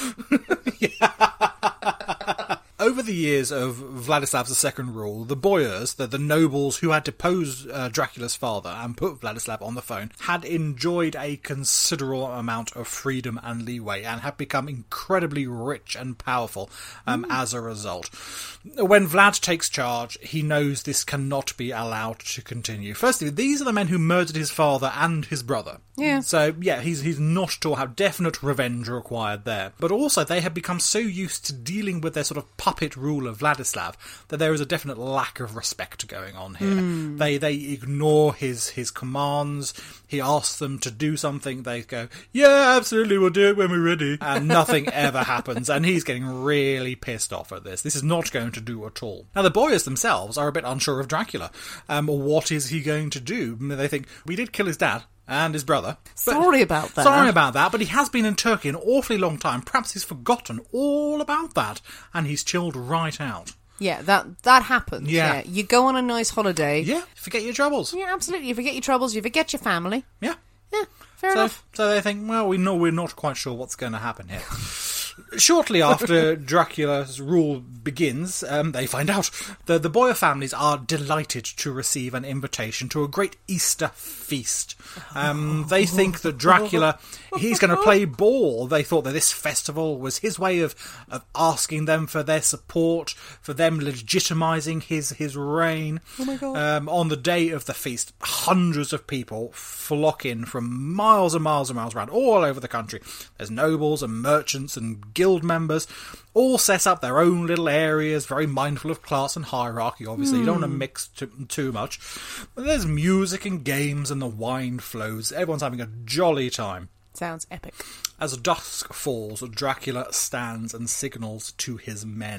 [SPEAKER 2] Over the years of Vladislav's second rule, the boyars, the nobles who had deposed Dracula's father and put Vladislav on the throne, had enjoyed a considerable amount of freedom and leeway and had become incredibly rich and powerful as a result. When Vlad takes charge, he knows this cannot be allowed to continue. Firstly, these are the men who murdered his father and his brother.
[SPEAKER 1] Yeah.
[SPEAKER 2] So, yeah, he's not to have definite revenge required there. But also, they have become so used to dealing with their sort of puppet rule of Vladislav that there is a definite lack of respect going on here. They ignore his commands. He asks them to do something. They go, yeah, absolutely, we'll do it when we're ready. And nothing ever happens. And he's getting really pissed off at this. This is not going to do at all. Now, the boyars themselves are a bit unsure of Dracula. What is he going to do? They think, we did kill his dad and his brother.
[SPEAKER 1] Sorry about that,
[SPEAKER 2] but he has been in Turkey an awfully long time. Perhaps he's forgotten all about that, and he's chilled right out.
[SPEAKER 1] Yeah, that happens. Yeah. You go on a nice holiday.
[SPEAKER 2] Yeah, forget your troubles.
[SPEAKER 1] Yeah, absolutely. You forget your troubles, you forget your family.
[SPEAKER 2] Yeah.
[SPEAKER 1] Yeah, fair enough.
[SPEAKER 2] So they think, well, we know we're not quite sure what's going to happen here. Shortly after Dracula's rule begins, they find out. The Boyar families are delighted to receive an invitation to a great Easter feast. They think that Dracula, he's going to play ball. They thought that this festival was his way of asking them for their support, for them legitimising his reign.
[SPEAKER 1] Oh my God.
[SPEAKER 2] On the day of the feast, hundreds of people flock in from miles and miles and miles around, all over the country. There's nobles and merchants and guild members, all set up their own little areas, very mindful of class and hierarchy, obviously. You don't want to mix too much. But there's music and games and the wine flows. Everyone's having a jolly time.
[SPEAKER 1] Sounds epic.
[SPEAKER 2] As dusk falls, Dracula stands and signals to his men.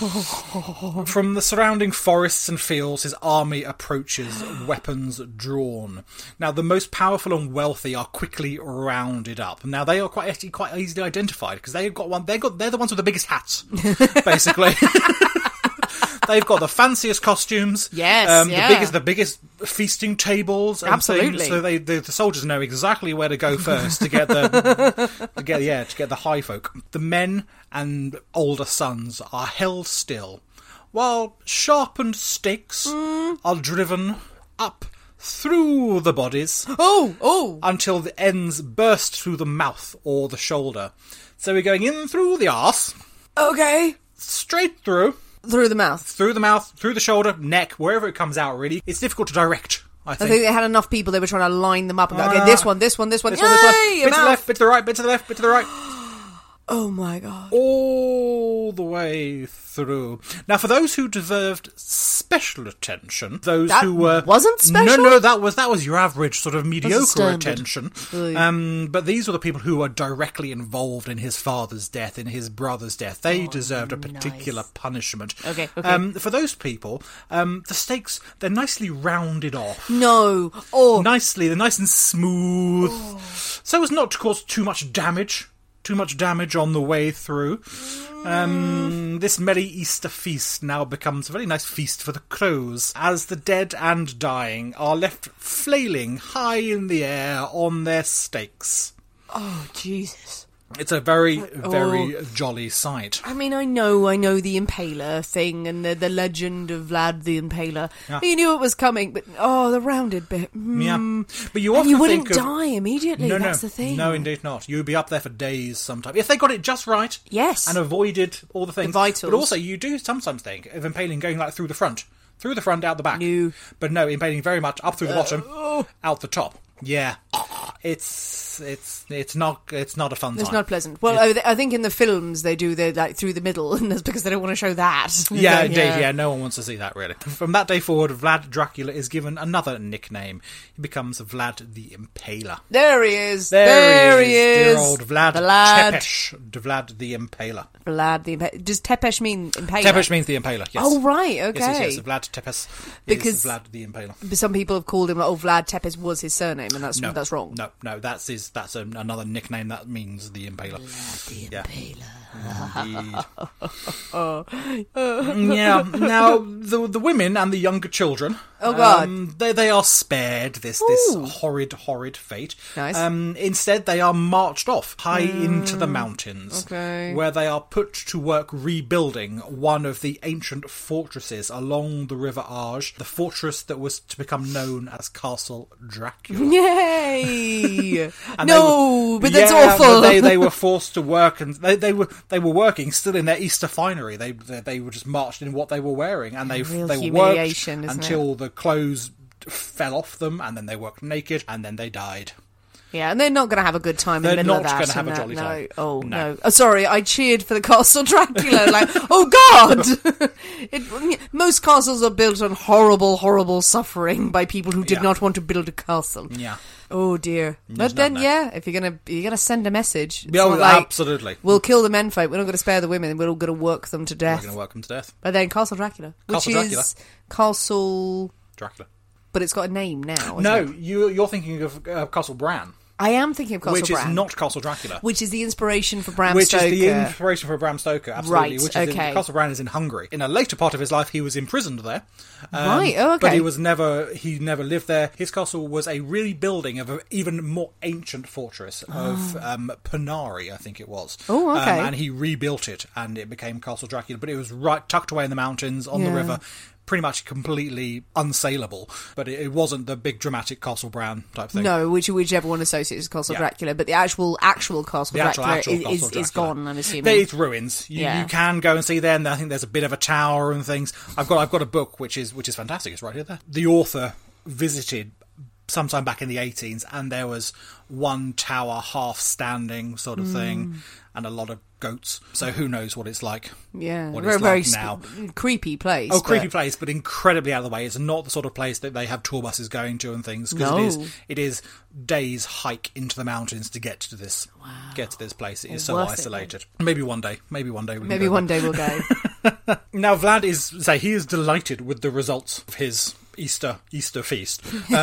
[SPEAKER 2] From the surrounding forests and fields, his army approaches, weapons drawn. Now, the most powerful and wealthy are quickly rounded up. Now, they are quite easily identified because they're the ones with the biggest hats, basically. They've got the fanciest costumes.
[SPEAKER 1] Yes,
[SPEAKER 2] the biggest feasting tables. And
[SPEAKER 1] absolutely.
[SPEAKER 2] So the soldiers know exactly where to go first to get the high folk. The men and older sons are held still, while sharpened stakes are driven up through the bodies. Until the ends burst through the mouth or the shoulder. So we're going in through the arse.
[SPEAKER 1] Okay.
[SPEAKER 2] Straight through.
[SPEAKER 1] Through the mouth.
[SPEAKER 2] Through the mouth, through the shoulder, neck, wherever it comes out, really. It's difficult to direct, I think.
[SPEAKER 1] I think they had enough people, they were trying to line them up and go, okay, this one.
[SPEAKER 2] Bit to the left, bit to the right, bit to the left, bit to the right.
[SPEAKER 1] Oh my God.
[SPEAKER 2] All the way through. Now, for those who deserved special attention, those who were...
[SPEAKER 1] wasn't special?
[SPEAKER 2] No, that was your average sort of mediocre attention. But these were the people who were directly involved in his father's death, in his brother's death. They deserved a particular punishment.
[SPEAKER 1] Okay.
[SPEAKER 2] For those people, the stakes, they're nicely rounded off.
[SPEAKER 1] No.
[SPEAKER 2] They're nice and smooth. So as not to cause too much damage too much damage on the way through. This merry Easter feast now becomes a very nice feast for the crows, as the dead and dying are left flailing high in the air on their stakes.
[SPEAKER 1] Oh, Jesus.
[SPEAKER 2] It's a very, very jolly sight.
[SPEAKER 1] I mean, I know the Impaler thing and the legend of Vlad the Impaler.
[SPEAKER 2] Yeah.
[SPEAKER 1] You knew it was coming, but the rounded bit.
[SPEAKER 2] Yeah, but you often
[SPEAKER 1] and you wouldn't
[SPEAKER 2] think of,
[SPEAKER 1] die immediately. That's the thing.
[SPEAKER 2] No, indeed not. You'd be up there for days sometimes if they got it just right.
[SPEAKER 1] Yes,
[SPEAKER 2] and avoided all the things.
[SPEAKER 1] The vitals.
[SPEAKER 2] But also, you do sometimes think of impaling going like through the front, out the back.
[SPEAKER 1] No.
[SPEAKER 2] But no, impaling very much up through the bottom, out the top. Yeah, it's not a fun time.
[SPEAKER 1] It's not pleasant. Well, I think in the films they do the like through the middle, and that's because they don't want to show that.
[SPEAKER 2] Yeah, indeed. Yeah, no one wants to see that really. From that day forward, Vlad Dracula is given another nickname. He becomes Vlad the Impaler.
[SPEAKER 1] There he is.
[SPEAKER 2] There he is. Dear old Vlad
[SPEAKER 1] Vlad.
[SPEAKER 2] Tepesh, Vlad the Impaler.
[SPEAKER 1] Vlad the Impaler. Does Tepesh mean Impaler?
[SPEAKER 2] Tepesh means the Impaler. Yes.
[SPEAKER 1] Oh right, okay.
[SPEAKER 2] Yes. Vlad Tepesh is Vlad the Impaler.
[SPEAKER 1] Some people have called him Vlad Tepes was his surname, and that's wrong.
[SPEAKER 2] No, that's another nickname that means the Impaler.
[SPEAKER 1] Vlad the Impaler.
[SPEAKER 2] Yeah. Now the women and the younger children.
[SPEAKER 1] Oh God!
[SPEAKER 2] They are spared this horrid fate.
[SPEAKER 1] Nice.
[SPEAKER 2] Instead, they are marched off high into the mountains, where they are put to work rebuilding one of the ancient fortresses along the River Arge, the fortress that was to become known as Castle Dracula.
[SPEAKER 1] Yay! That's awful.
[SPEAKER 2] But they were forced to work, and they were working still in their Easter finery. They were just marched in what they were wearing, and they worked until the clothes fell off them, and then they worked naked, and then they died.
[SPEAKER 1] Yeah, and they're not going to have a good time in the middle of that.
[SPEAKER 2] They're not going to have a jolly time.
[SPEAKER 1] No. Oh, sorry, I cheered for the Castle Dracula. Like, oh God! Most castles are built on horrible, horrible suffering by people who did not want to build a castle.
[SPEAKER 2] Yeah.
[SPEAKER 1] Oh dear. But then, if you're gonna send a message,
[SPEAKER 2] absolutely.
[SPEAKER 1] We'll kill the menfolk. We're not going to spare the women. We're all going to work them to death.
[SPEAKER 2] We're going to work them to death.
[SPEAKER 1] But then Castle Dracula, is Castle
[SPEAKER 2] Dracula.
[SPEAKER 1] But it's got a name now.
[SPEAKER 2] No, you're thinking of Castle Bran.
[SPEAKER 1] I am thinking of Castle
[SPEAKER 2] Bran. Which
[SPEAKER 1] is
[SPEAKER 2] not Castle Dracula.
[SPEAKER 1] Which is the inspiration for Bram Stoker.
[SPEAKER 2] Which is the inspiration for Bram Stoker, absolutely.
[SPEAKER 1] Right,
[SPEAKER 2] which is Castle Bran is in Hungary. In a later part of his life, he was imprisoned there.
[SPEAKER 1] Right, okay.
[SPEAKER 2] But he never lived there. His castle was a rebuilding of an even more ancient fortress of Panari, I think it was.
[SPEAKER 1] Oh, okay.
[SPEAKER 2] And he rebuilt it, and it became Castle Dracula. But it was tucked away in the mountains, on the river, pretty much completely unsaleable, but it wasn't the big dramatic Castle Bran type thing.
[SPEAKER 1] No, which everyone associates with Castle Dracula, but the actual Castle Dracula is gone, I'm assuming.
[SPEAKER 2] It's ruins. You can go and see there, and I think there's a bit of a tower and things. I've got a book which is fantastic. It's right here. There. The author visited sometime back in the 18s, and there was one tower half standing sort of thing, and a lot of goats. So who knows what it's like?
[SPEAKER 1] Yeah,
[SPEAKER 2] what it's
[SPEAKER 1] very
[SPEAKER 2] like now.
[SPEAKER 1] Creepy place.
[SPEAKER 2] Oh, creepy place, but incredibly out of the way. It's not the sort of place that they have tour buses going to and things. Because it is days hike into the mountains to get to this. Wow. Get to this place. It is so isolated. Maybe one day. Maybe one day we'll go. Now Vlad is delighted with the results of his Easter feast.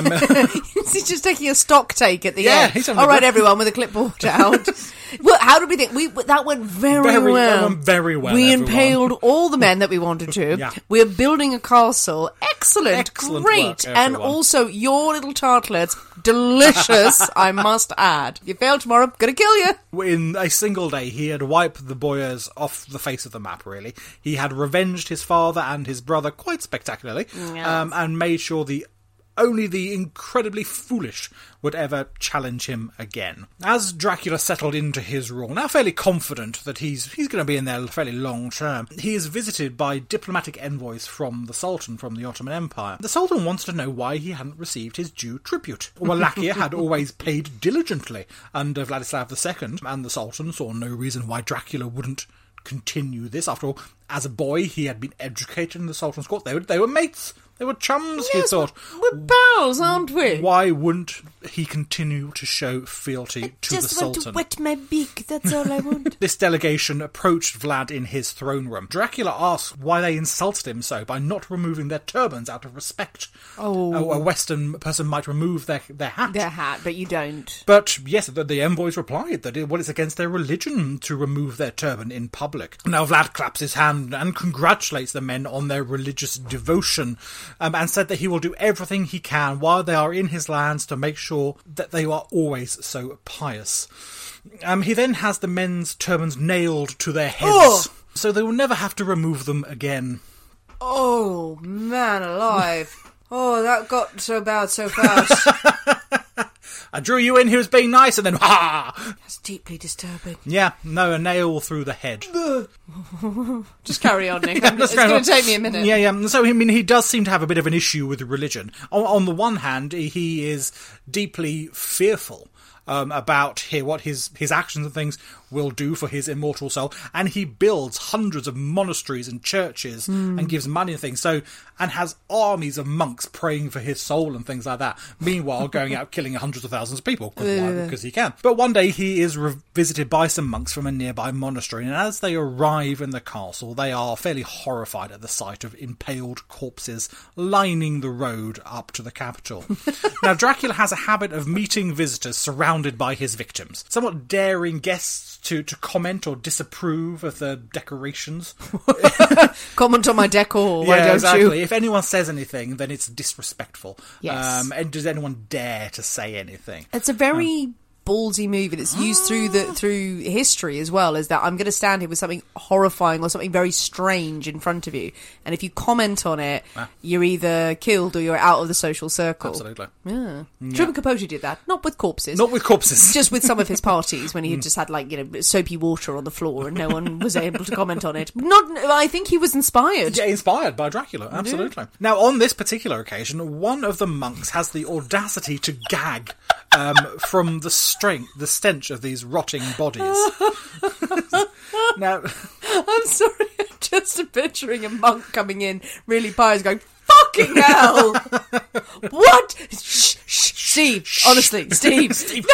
[SPEAKER 1] He's just taking a stock take at the end.
[SPEAKER 2] He's
[SPEAKER 1] all right, everyone, with a clipboard out. Well, how did we think? That went very well.
[SPEAKER 2] That went very well.
[SPEAKER 1] We impaled all the men that we wanted to.
[SPEAKER 2] Yeah.
[SPEAKER 1] We're building a castle. Excellent great.
[SPEAKER 2] Work,
[SPEAKER 1] and also, your little tartlets, delicious, I must add. You fail tomorrow, gonna kill you.
[SPEAKER 2] In a single day, he had wiped the Boyars off the face of the map, really. He had revenged his father and his brother quite spectacularly, and made sure only the incredibly foolish would ever challenge him again. As Dracula settled into his rule, now fairly confident that he's going to be in there fairly long term, he is visited by diplomatic envoys from the Sultan, from the Ottoman Empire. The Sultan wants to know why he hadn't received his due tribute. Wallachia had always paid diligently under Vladislav II, and the Sultan saw no reason why Dracula wouldn't continue this. After all, as a boy, he had been educated in the Sultan's court. They were mates. They were chums, he
[SPEAKER 1] Yes,
[SPEAKER 2] thought.
[SPEAKER 1] we're pals, aren't we?
[SPEAKER 2] Why wouldn't he continue to show fealty to the
[SPEAKER 1] Just
[SPEAKER 2] Sultan?
[SPEAKER 1] want to wet my beak, that's all I want.
[SPEAKER 2] This delegation approached Vlad in his throne room. Dracula asked why they insulted him so by not removing their turbans out of respect. A Western person might remove their hat.
[SPEAKER 1] Their hat, but you don't.
[SPEAKER 2] But yes, the envoys replied that it's against their religion to remove their turban in public. Now Vlad claps his hand and congratulates the men on their religious devotion, and said that he will do everything he can while they are in his lands to make sure that they are always so pious. He then has the men's turbans nailed to their heads, so they will never have to remove them again.
[SPEAKER 1] Oh, man alive. Oh, that got so bad so fast.
[SPEAKER 2] I drew you in, he was being nice, and then, ha!
[SPEAKER 1] That's deeply disturbing.
[SPEAKER 2] Yeah, no, a nail through the head.
[SPEAKER 1] Just carry on, Nick. It's going to take me a minute.
[SPEAKER 2] Yeah. So, I mean, he does seem to have a bit of an issue with religion. On the one hand, he is deeply fearful about what his actions and things will do for his immortal soul, and he builds hundreds of monasteries and churches and gives money and things, and has armies of monks praying for his soul and things like that, meanwhile going out killing hundreds of thousands of people because he can. But one day he is visited by some monks from a nearby monastery, and as they arrive in the castle, they are fairly horrified at the sight of impaled corpses lining the road up to the capital. Now Dracula has a habit of meeting visitors surrounded by his victims, somewhat daring guests to comment or disapprove of the decorations.
[SPEAKER 1] Comment on my decor, why
[SPEAKER 2] Yeah,
[SPEAKER 1] don't
[SPEAKER 2] exactly.
[SPEAKER 1] you?
[SPEAKER 2] If anyone says anything, then it's disrespectful.
[SPEAKER 1] Yes.
[SPEAKER 2] And does anyone dare to say anything?
[SPEAKER 1] It's a very ballsy movie that's used through history as well, is that I'm going to stand here with something horrifying or something very strange in front of you, and if you comment on it, you're either killed or you're out of the social circle.
[SPEAKER 2] Absolutely.
[SPEAKER 1] Yeah. Truman Capote did that, not with corpses.
[SPEAKER 2] Not with corpses.
[SPEAKER 1] Just with some of his parties when he had just had soapy water on the floor and no one was able to comment on it. I think he was inspired.
[SPEAKER 2] Yeah, inspired by Dracula, absolutely. Now, on this particular occasion, one of the monks has the audacity to gag from the stench of these rotting bodies. Now,
[SPEAKER 1] I'm sorry, I'm just picturing a monk coming in, really pious, going, "Fucking hell! What? Shh, Steve, honestly, Steve.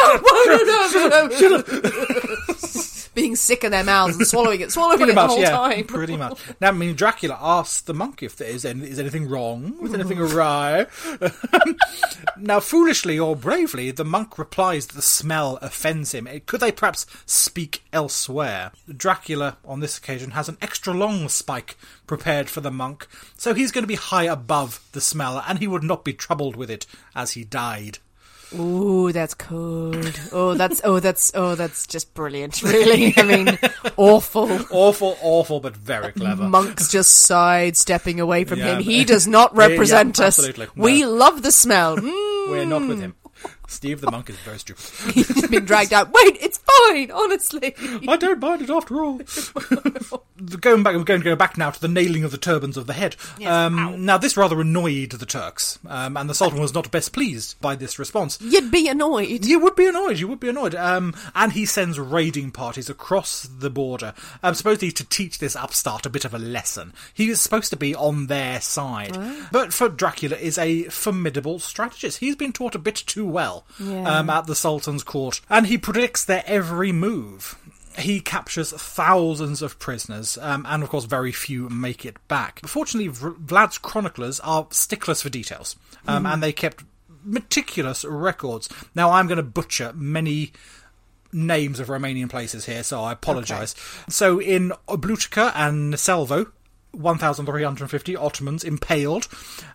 [SPEAKER 1] No. Being sick in their mouths and swallowing it the whole time.
[SPEAKER 2] Pretty much. Now, I mean, Dracula asks the monk if there is anything wrong, is anything awry. Now, foolishly or bravely, the monk replies that the smell offends him. Could they perhaps speak elsewhere? Dracula, on this occasion, has an extra long spike prepared for the monk, so he's going to be high above the smell, and he would not be troubled with it as he died.
[SPEAKER 1] Ooh, that's good. That's just brilliant, really. I mean, awful.
[SPEAKER 2] Awful, but very clever.
[SPEAKER 1] Monk's just sidestepping away from him. He does not represent us.
[SPEAKER 2] Absolutely. No.
[SPEAKER 1] We love the smell.
[SPEAKER 2] We're not with him. Steve the monk is very stupid.
[SPEAKER 1] He's been dragged out. Wait, it's fine, honestly.
[SPEAKER 2] I don't mind it after all. We're going to go back now to the nailing of the turbans of the head.
[SPEAKER 1] Yes.
[SPEAKER 2] Now, this rather annoyed the Turks, and the Sultan was not best pleased by this response.
[SPEAKER 1] You'd be annoyed.
[SPEAKER 2] You would be annoyed. And he sends raiding parties across the border, supposedly to teach this upstart a bit of a lesson. He is supposed to be on their side. But for Dracula is a formidable strategist. He's been taught a bit too well at the Sultan's court, and he predicts their every move. He captures thousands of prisoners, and of course very few make it back. But fortunately, Vlad's chroniclers are sticklers for details, and they kept meticulous records. Now, I'm going to butcher many names of Romanian places here, so I apologise. Okay. So in Oblutica and Selvo, 1,350 Ottomans impaled,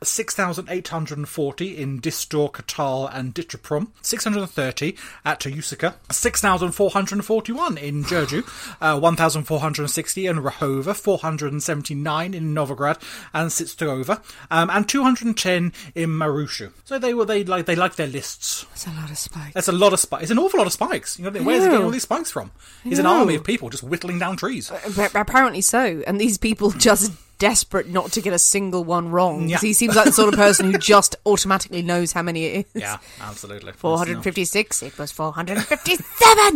[SPEAKER 2] 6,840 in Distor, Katal and Ditraprum, 630 at Teucica, 6,441 in Giurgiu, 1,460 in Rahova, 479 in Novograd and Sitskova, and 210 in Marushu. So they like their lists.
[SPEAKER 1] That's a lot of spikes.
[SPEAKER 2] That's a lot of spikes. It's an awful lot of spikes. Where's he getting all these spikes from? He's an army of people just whittling down trees.
[SPEAKER 1] Apparently so, and these people just desperate not to get a single one wrong. Yeah. He seems like the sort of person who just automatically knows how many it is.
[SPEAKER 2] Yeah, absolutely.
[SPEAKER 1] 456, it was 457!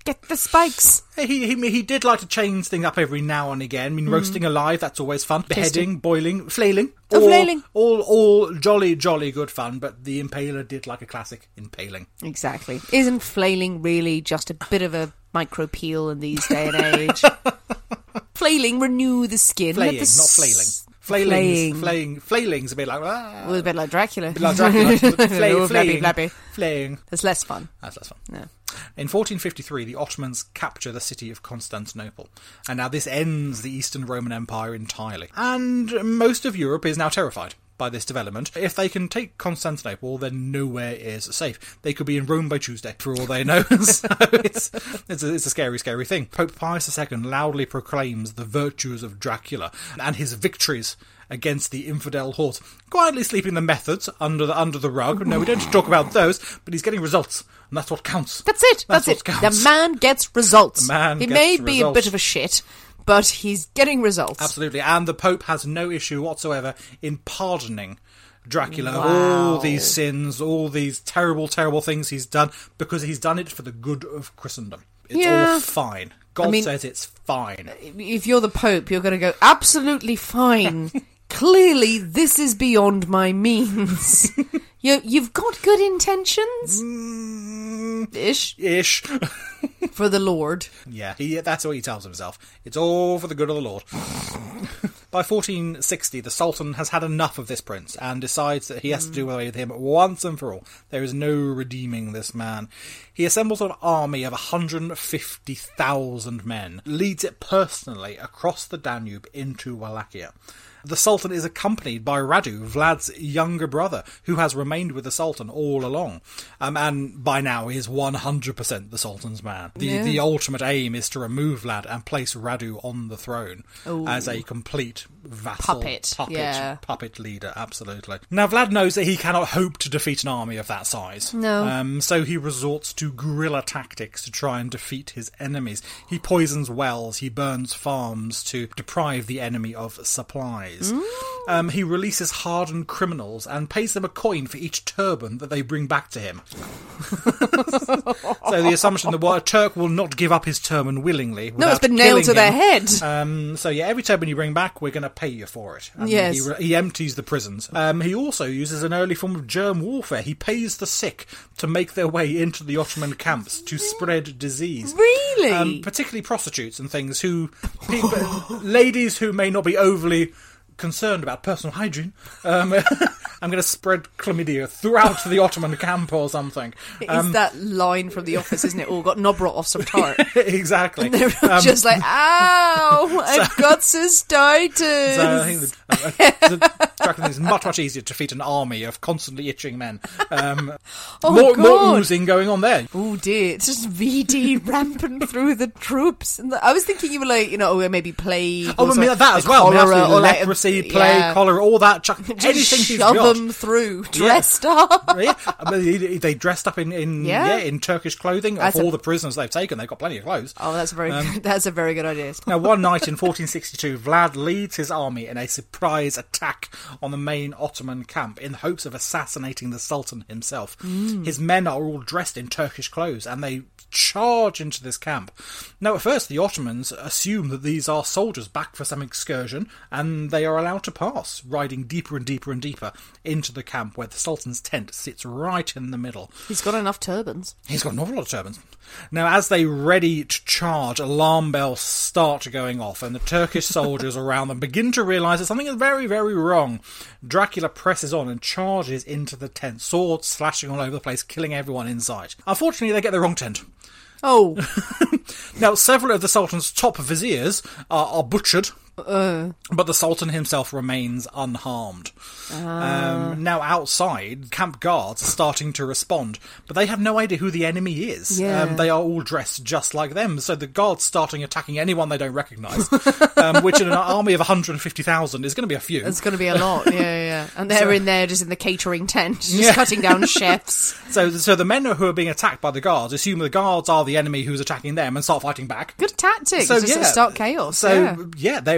[SPEAKER 1] Get the spikes.
[SPEAKER 2] He did like to change things up every now and again. I mean, roasting alive, that's always fun. Beheading, boiling, flailing.
[SPEAKER 1] Flailing.
[SPEAKER 2] All jolly, jolly good fun, but the Impaler did like a classic impaling.
[SPEAKER 1] Exactly. Isn't flailing really just a bit of a micro peel in these day and age? Flailing, renew the skin.
[SPEAKER 2] Flaying, not flailing. Flailing's a bit like...
[SPEAKER 1] Well, a bit like Dracula.
[SPEAKER 2] Flaying. Flaying.
[SPEAKER 1] That's less fun.
[SPEAKER 2] That's less fun.
[SPEAKER 1] Yeah.
[SPEAKER 2] In 1453, the Ottomans capture the city of Constantinople, and now this ends the Eastern Roman Empire entirely. And most of Europe is now terrified by this development. If they can take Constantinople, then nowhere is safe. They could be in Rome by Tuesday, for all they know. So it's a scary, scary thing. Pope Pius II loudly proclaims the virtues of Dracula and his victories against the infidel hordes, quietly sleeping the methods under the rug. No, we don't talk about those, but he's getting results, and that's what counts.
[SPEAKER 1] That's it. That's it.
[SPEAKER 2] Counts.
[SPEAKER 1] The man gets results.
[SPEAKER 2] The man
[SPEAKER 1] he
[SPEAKER 2] gets
[SPEAKER 1] may be
[SPEAKER 2] results.
[SPEAKER 1] a bit of a shit, but he's getting results.
[SPEAKER 2] Absolutely, and the Pope has no issue whatsoever in pardoning Dracula
[SPEAKER 1] Wow.
[SPEAKER 2] all these sins, all these terrible, terrible things he's done, because he's done it for the good of Christendom. It's all fine. God says it's fine.
[SPEAKER 1] If you're the Pope, you're going to go, absolutely fine. Clearly, this is beyond my means. You've got good intentions? Ish. For the Lord.
[SPEAKER 2] Yeah, that's what he tells himself. It's all for the good of the Lord. By 1460, the Sultan has had enough of this prince and decides that he has to do away with him once and for all. There is no redeeming this man. He assembles an army of 150,000 men, leads it personally across the Danube into Wallachia. The Sultan is accompanied by Radu, Vlad's younger brother, who has remained with the Sultan all along. And by now is 100% the Sultan's man. The ultimate aim is to remove Vlad and place Radu on the throne as a complete vassal puppet leader, absolutely. Now, Vlad knows that he cannot hope to defeat an army of that size.
[SPEAKER 1] No.
[SPEAKER 2] So he resorts to guerrilla tactics to try and defeat his enemies. He poisons wells, he burns farms to deprive the enemy of supplies. He releases hardened criminals and pays them a coin for each turban that they bring back to him. So the assumption that a Turk will not give up his turban willingly.
[SPEAKER 1] No, it's been nailed to their head.
[SPEAKER 2] So every turban you bring back, we're going to pay you for it. And
[SPEAKER 1] yes.
[SPEAKER 2] He empties the prisons. He also uses an early form of germ warfare. He pays the sick to make their way into the Ottoman camps to spread disease.
[SPEAKER 1] Really?
[SPEAKER 2] Particularly prostitutes and things ladies who may not be overly concerned about personal hygiene. I'm going to spread chlamydia throughout the Ottoman camp or something.
[SPEAKER 1] It's that line from The Office, isn't it? All got Nobrot some tart.
[SPEAKER 2] Exactly.
[SPEAKER 1] And they're just like, ow, I've got cystitis.
[SPEAKER 2] So I think Dracula is much, much easier to defeat an army of constantly itching men. More oozing going on there.
[SPEAKER 1] Oh dear, it's just VD rampant through the troops. And I was thinking you were like, maybe plague.
[SPEAKER 2] Oh, I mean, that as well.
[SPEAKER 1] Cholera, or
[SPEAKER 2] leprosy, plague, cholera, all that. Anything he's got.
[SPEAKER 1] Shove them through, dressed up.
[SPEAKER 2] Yeah, they dressed up in Turkish clothing. Of all the prisoners they've taken, they've got plenty of clothes.
[SPEAKER 1] Oh, that's a very good idea.
[SPEAKER 2] Now, one night in 1462, Vlad leads his army in a surprise attack on the main Ottoman camp in hopes of assassinating the Sultan himself. His men are all dressed in Turkish clothes, and they charge into this camp. Now, at first, the Ottomans assume that these are soldiers back for some excursion, and they are allowed to pass, riding deeper and deeper and deeper into the camp, where the Sultan's tent sits right in the middle.
[SPEAKER 1] He's got enough turbans.
[SPEAKER 2] He's got an awful lot of turbans. Now, as they ready to charge, alarm bells start going off, and the Turkish soldiers around them begin to realise that something is very, very wrong. Dracula presses on and charges into the tent, swords slashing all over the place, killing everyone in sight. Unfortunately, they get the wrong tent.
[SPEAKER 1] Oh.
[SPEAKER 2] Now, several of the Sultan's top viziers are butchered, but the Sultan himself remains unharmed. Now, outside, camp guards are starting to respond, but they have no idea who the enemy is.
[SPEAKER 1] Yeah.
[SPEAKER 2] They are all dressed just like them, so the guards starting attacking anyone they don't recognise, which in an army of 150,000 is going to be a few.
[SPEAKER 1] It's going to be a lot, yeah. And they're in there just in the catering tent, just cutting down chefs.
[SPEAKER 2] So the men who are being attacked by the guards assume the guards are the enemy who's attacking them and start fighting back.
[SPEAKER 1] Good tactics, to start chaos.
[SPEAKER 2] So, there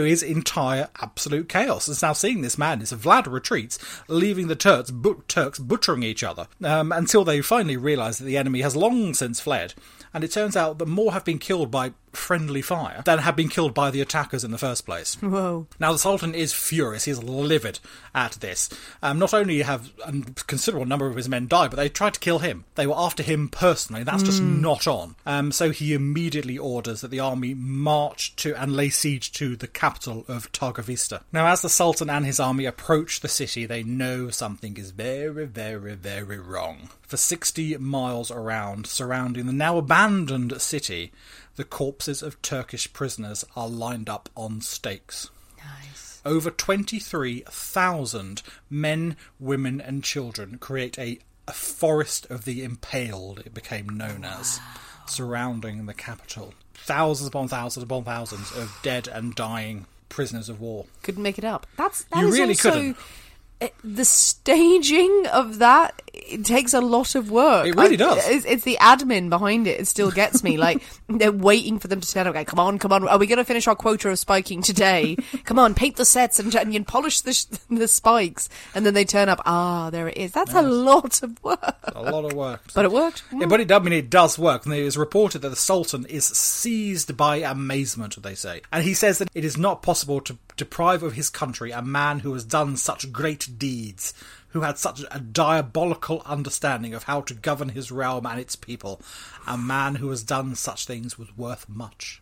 [SPEAKER 2] is entire absolute chaos. It's now seeing this madness. Vlad retreats, leaving the Turks butchering each other, until they finally realise that the enemy has long since fled. And it turns out that more have been killed by friendly fire than have been killed by the attackers in the first place.
[SPEAKER 1] Whoa.
[SPEAKER 2] Now, the Sultan is furious. He is livid at this. Not only have a considerable number of his men died, but they tried to kill him. They were after him personally. That's just not on. So he immediately orders that the army march to and lay siege to the capital of Targa Vista. Now, as the Sultan and his army approach the city, they know something is very, very, very wrong. For 60 miles around, surrounding the now abandoned city, the corpses of Turkish prisoners are lined up on stakes.
[SPEAKER 1] Nice.
[SPEAKER 2] Over 23,000 men, women and children create a forest of the impaled, it became known as, surrounding the capital. Thousands upon thousands upon thousands of dead and dying prisoners of war.
[SPEAKER 1] Couldn't make it up. That
[SPEAKER 2] You
[SPEAKER 1] is
[SPEAKER 2] really
[SPEAKER 1] also,
[SPEAKER 2] couldn't.
[SPEAKER 1] The staging of that, it takes a lot of work.
[SPEAKER 2] It really does.
[SPEAKER 1] It's the admin behind it. It still gets me. Like, they're waiting for them to turn up. Like, come on. Are we going to finish our quota of spiking today? Come on, paint the sets and polish the spikes. And then they turn up. Ah, there it is. That's a lot of work.
[SPEAKER 2] A lot of work.
[SPEAKER 1] But it worked.
[SPEAKER 2] Yeah, but it does work. And it is reported that the Sultan is seized by amazement, they say. And he says that it is not possible to deprive of his country a man who has done such great deeds, who had such a diabolical understanding of how to govern his realm and its people. A man who has done such things was worth much.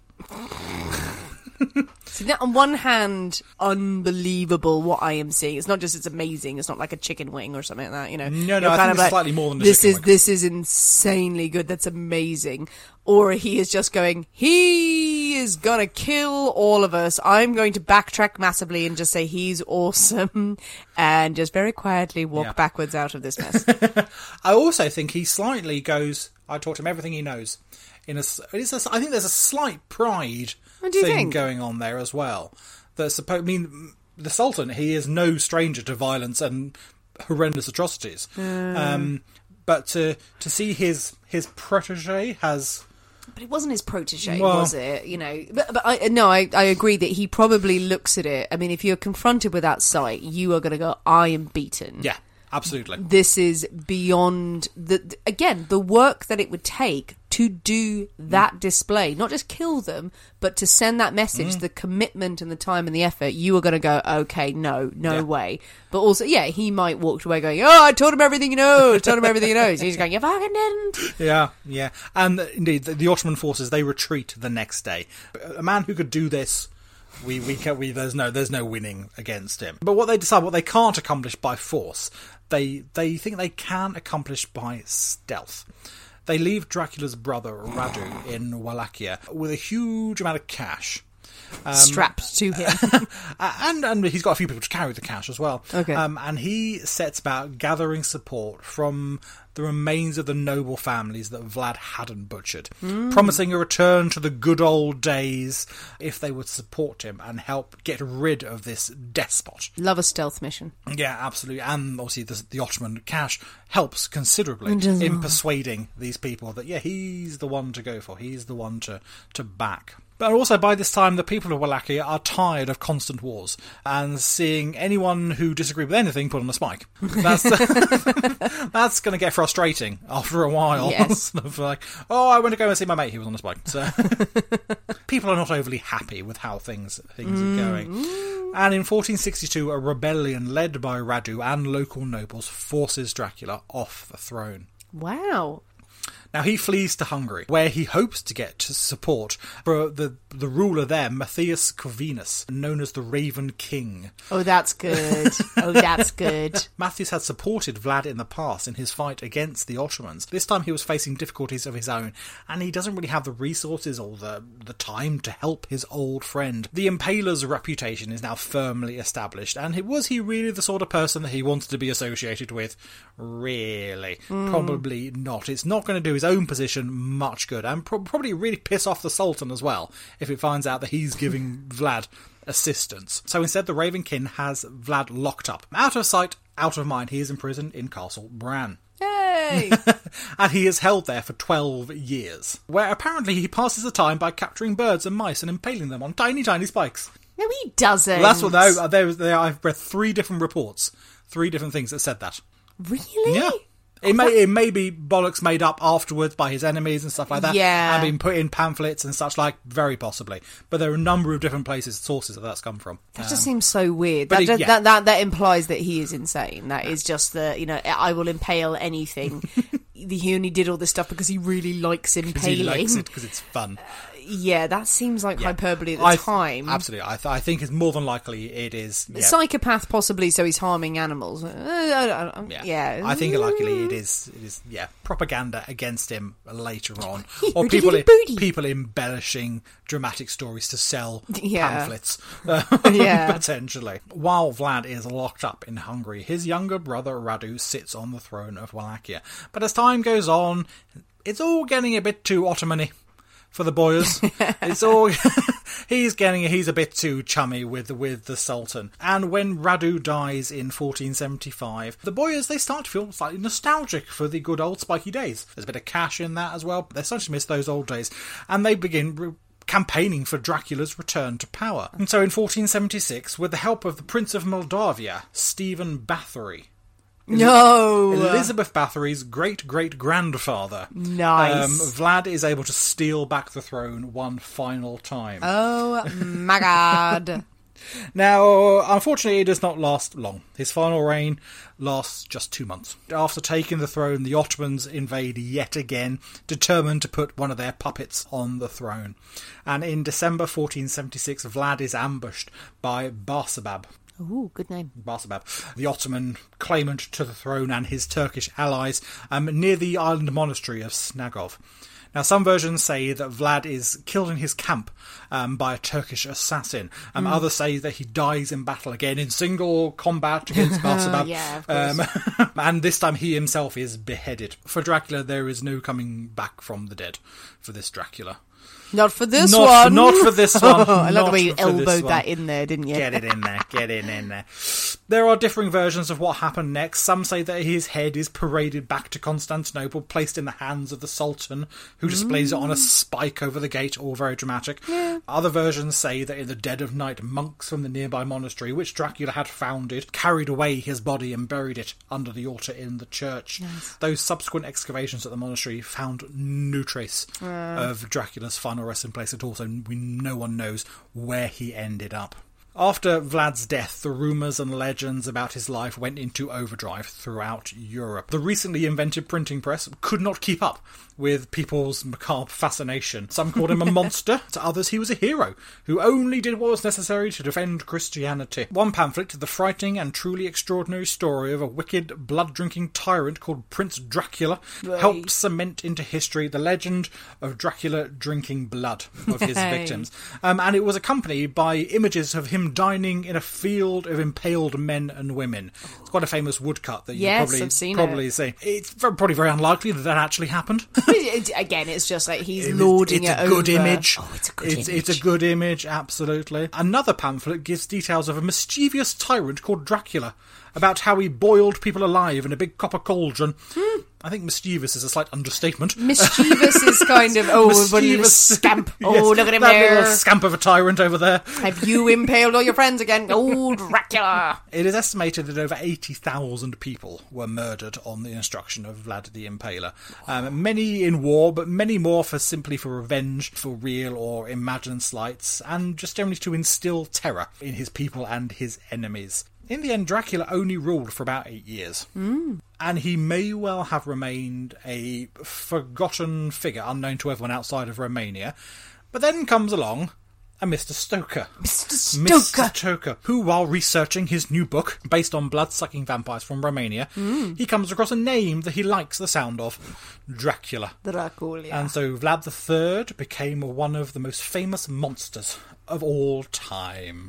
[SPEAKER 1] So now, on one hand, unbelievable what I am seeing. It's not just it's amazing. It's not like a chicken wing or something like that, you know.
[SPEAKER 2] No, I think it's slightly more than a chicken wing.
[SPEAKER 1] This is insanely good. That's amazing. Or he is just going, he is gonna kill all of us. I'm going to backtrack massively and just say he's awesome and just very quietly walk backwards out of this mess.
[SPEAKER 2] I also think he slightly goes, I taught him everything he knows. I think there's a slight pride thing going on there as well. The Sultan, he is no stranger to violence and horrendous atrocities. But to see his protege has...
[SPEAKER 1] But it wasn't his protege, was it? You know, but I agree that he probably looks at it. I mean, if you're confronted with that sight, you are going to go, I am beaten.
[SPEAKER 2] Yeah, absolutely.
[SPEAKER 1] This is beyond the work that it would take to do that display, not just kill them, but to send that message, the commitment and the time and the effort. You are going to go, okay, no way. But also, he might walk away going, oh, I told him everything he knows. He's going, you fucking didn't.
[SPEAKER 2] Yeah. And indeed, the Ottoman forces, they retreat the next day. A man who could do this, there's no winning against him. But what they can't accomplish by force, they think they can accomplish by stealth. They leave Dracula's brother, Radu, in Wallachia with a huge amount of cash.
[SPEAKER 1] Strapped to him.
[SPEAKER 2] and he's got a few people to carry the cash as well.
[SPEAKER 1] Okay.
[SPEAKER 2] And he sets about gathering support from the remains of the noble families that Vlad hadn't butchered, promising a return to the good old days if they would support him and help get rid of this despot.
[SPEAKER 1] Love a stealth mission.
[SPEAKER 2] Yeah, absolutely. And obviously the Ottoman cash helps considerably in persuading these people that, he's the one to go for. He's the one to back. But also, by this time, the people of Wallachia are tired of constant wars and seeing anyone who disagrees with anything put on a spike. That's going to get frustrating after a while.
[SPEAKER 1] Yes.
[SPEAKER 2] Sort of like, I went to go and see my mate, he was on a spike. So people are not overly happy with how things are going. And in 1462, a rebellion led by Radu and local nobles forces Dracula off the throne.
[SPEAKER 1] Wow.
[SPEAKER 2] Now, he flees to Hungary, where he hopes to get support for the ruler there, Matthias Corvinus, known as the Raven King.
[SPEAKER 1] Oh, that's good.
[SPEAKER 2] Matthias had supported Vlad in the past in his fight against the Ottomans. This time he was facing difficulties of his own, and he doesn't really have the resources or the time to help his old friend. The Impaler's reputation is now firmly established, and was he really the sort of person that he wanted to be associated with? Really? Probably not. It's not going to do his own position much good, and probably really piss off the Sultan as well if it finds out that he's giving Vlad assistance. So instead, the Raven King has Vlad locked up. Out of sight, out of mind, he is imprisoned in Castle Bran.
[SPEAKER 1] Yay!
[SPEAKER 2] And he is held there for 12 years, where apparently he passes the time by capturing birds and mice and impaling them on tiny, tiny spikes.
[SPEAKER 1] No, he doesn't.
[SPEAKER 2] Well, that's what I've read 3 different reports, 3 different things that said that.
[SPEAKER 1] Really?
[SPEAKER 2] Yeah. It may be bollocks made up afterwards by his enemies and stuff like that.
[SPEAKER 1] Yeah.
[SPEAKER 2] And been put in pamphlets and such like, very possibly. But there are a number of different sources that that's come from.
[SPEAKER 1] That just seems so weird.
[SPEAKER 2] but
[SPEAKER 1] That implies that he is insane. That is just I will impale anything. He only did all this stuff because he really likes impaling.
[SPEAKER 2] He likes it because it's fun.
[SPEAKER 1] Yeah, that seems like hyperbole at the time.
[SPEAKER 2] Absolutely. I think it's more than likely it is. Yeah.
[SPEAKER 1] Psychopath, possibly, so he's harming animals. Yeah.
[SPEAKER 2] I think likely it is, propaganda against him later on. Or people embellishing dramatic stories to sell pamphlets. Potentially. While Vlad is locked up in Hungary, his younger brother Radu sits on the throne of Wallachia. But as time goes on, it's all getting a bit too Ottoman-y for the boys. It's all he's a bit too chummy with the Sultan. And when Radu dies in 1475, the boys, they start to feel slightly nostalgic for the good old spiky days. There's a bit of cash in that as well. They start to miss those old days, and they begin campaigning for Dracula's return to power. And so in 1476, with the help of the Prince of Moldavia, Stephen Bathory, Elizabeth Bathory's great-great-grandfather.
[SPEAKER 1] Nice.
[SPEAKER 2] Vlad is able to steal back the throne one final time.
[SPEAKER 1] Oh my god.
[SPEAKER 2] Now, unfortunately, it does not last long. His final reign lasts just 2 months. After taking the throne, the Ottomans invade yet again, determined to put one of their puppets on the throne. And in December 1476, Vlad is ambushed by Barsabab.
[SPEAKER 1] Ooh, good name.
[SPEAKER 2] Barsabab, the Ottoman claimant to the throne, and his Turkish allies near the island monastery of Snagov. Now, some versions say that Vlad is killed in his camp by a Turkish assassin. Others say that he dies in battle again in single combat against Barsabab.
[SPEAKER 1] Yeah, of course.
[SPEAKER 2] And this time he himself is beheaded. For Dracula, there is no coming back from the dead for this Dracula.
[SPEAKER 1] Not for this one.
[SPEAKER 2] Not for this one.
[SPEAKER 1] I love the way you elbowed that in there, didn't you?
[SPEAKER 2] Get it in there. There are differing versions of what happened next. Some say that his head is paraded back to Constantinople, placed in the hands of the Sultan, who displays it on a spike over the gate, all very dramatic.
[SPEAKER 1] Yeah.
[SPEAKER 2] Other versions say that in the dead of night, monks from the nearby monastery, which Dracula had founded, carried away his body and buried it under the altar in the church.
[SPEAKER 1] Nice.
[SPEAKER 2] Those subsequent excavations at the monastery found no trace of Dracula's final resting place at all, so no one knows where he ended up. After Vlad's death, the rumours and legends about his life went into overdrive throughout Europe. The recently invented printing press could not keep up with people's macabre fascination. Some called him a monster, to others he was a hero, who only did what was necessary to defend Christianity. One pamphlet, the frightening and truly extraordinary story of a wicked, blood-drinking tyrant called Prince Dracula, helped cement into history the legend of Dracula drinking blood of his victims. And it was accompanied by images of him dining in a field of impaled men and women. It's quite a famous woodcut that you've probably seen. It's probably very unlikely that actually happened.
[SPEAKER 1] Again, it's just like he's lording it over.
[SPEAKER 2] It's a good image.
[SPEAKER 1] Oh, it's a good image.
[SPEAKER 2] It's a good image, absolutely. Another pamphlet gives details of a mischievous tyrant called Dracula, about how he boiled people alive in a big copper cauldron. I think mischievous is a slight understatement. Mischievous
[SPEAKER 1] is kind of, what a little scamp. Oh, yes, look at him
[SPEAKER 2] that
[SPEAKER 1] there.
[SPEAKER 2] Little scamp of a tyrant over there.
[SPEAKER 1] Have you impaled all your friends again? Oh, Dracula.
[SPEAKER 2] It is estimated that over 80,000 people were murdered on the instruction of Vlad the Impaler. Many in war, but many more simply for revenge, for real or imagined slights, and just generally to instill terror in his people and his enemies. In the end, Dracula only ruled for about 8 years. And he may well have remained a forgotten figure, unknown to everyone outside of Romania. But then comes along a Mr. Stoker. Mr. Stoker, who, while researching his new book, based on blood-sucking vampires from Romania, he comes across a name that he likes the sound of: Dracula. And so Vlad III became one of the most famous monsters of all time.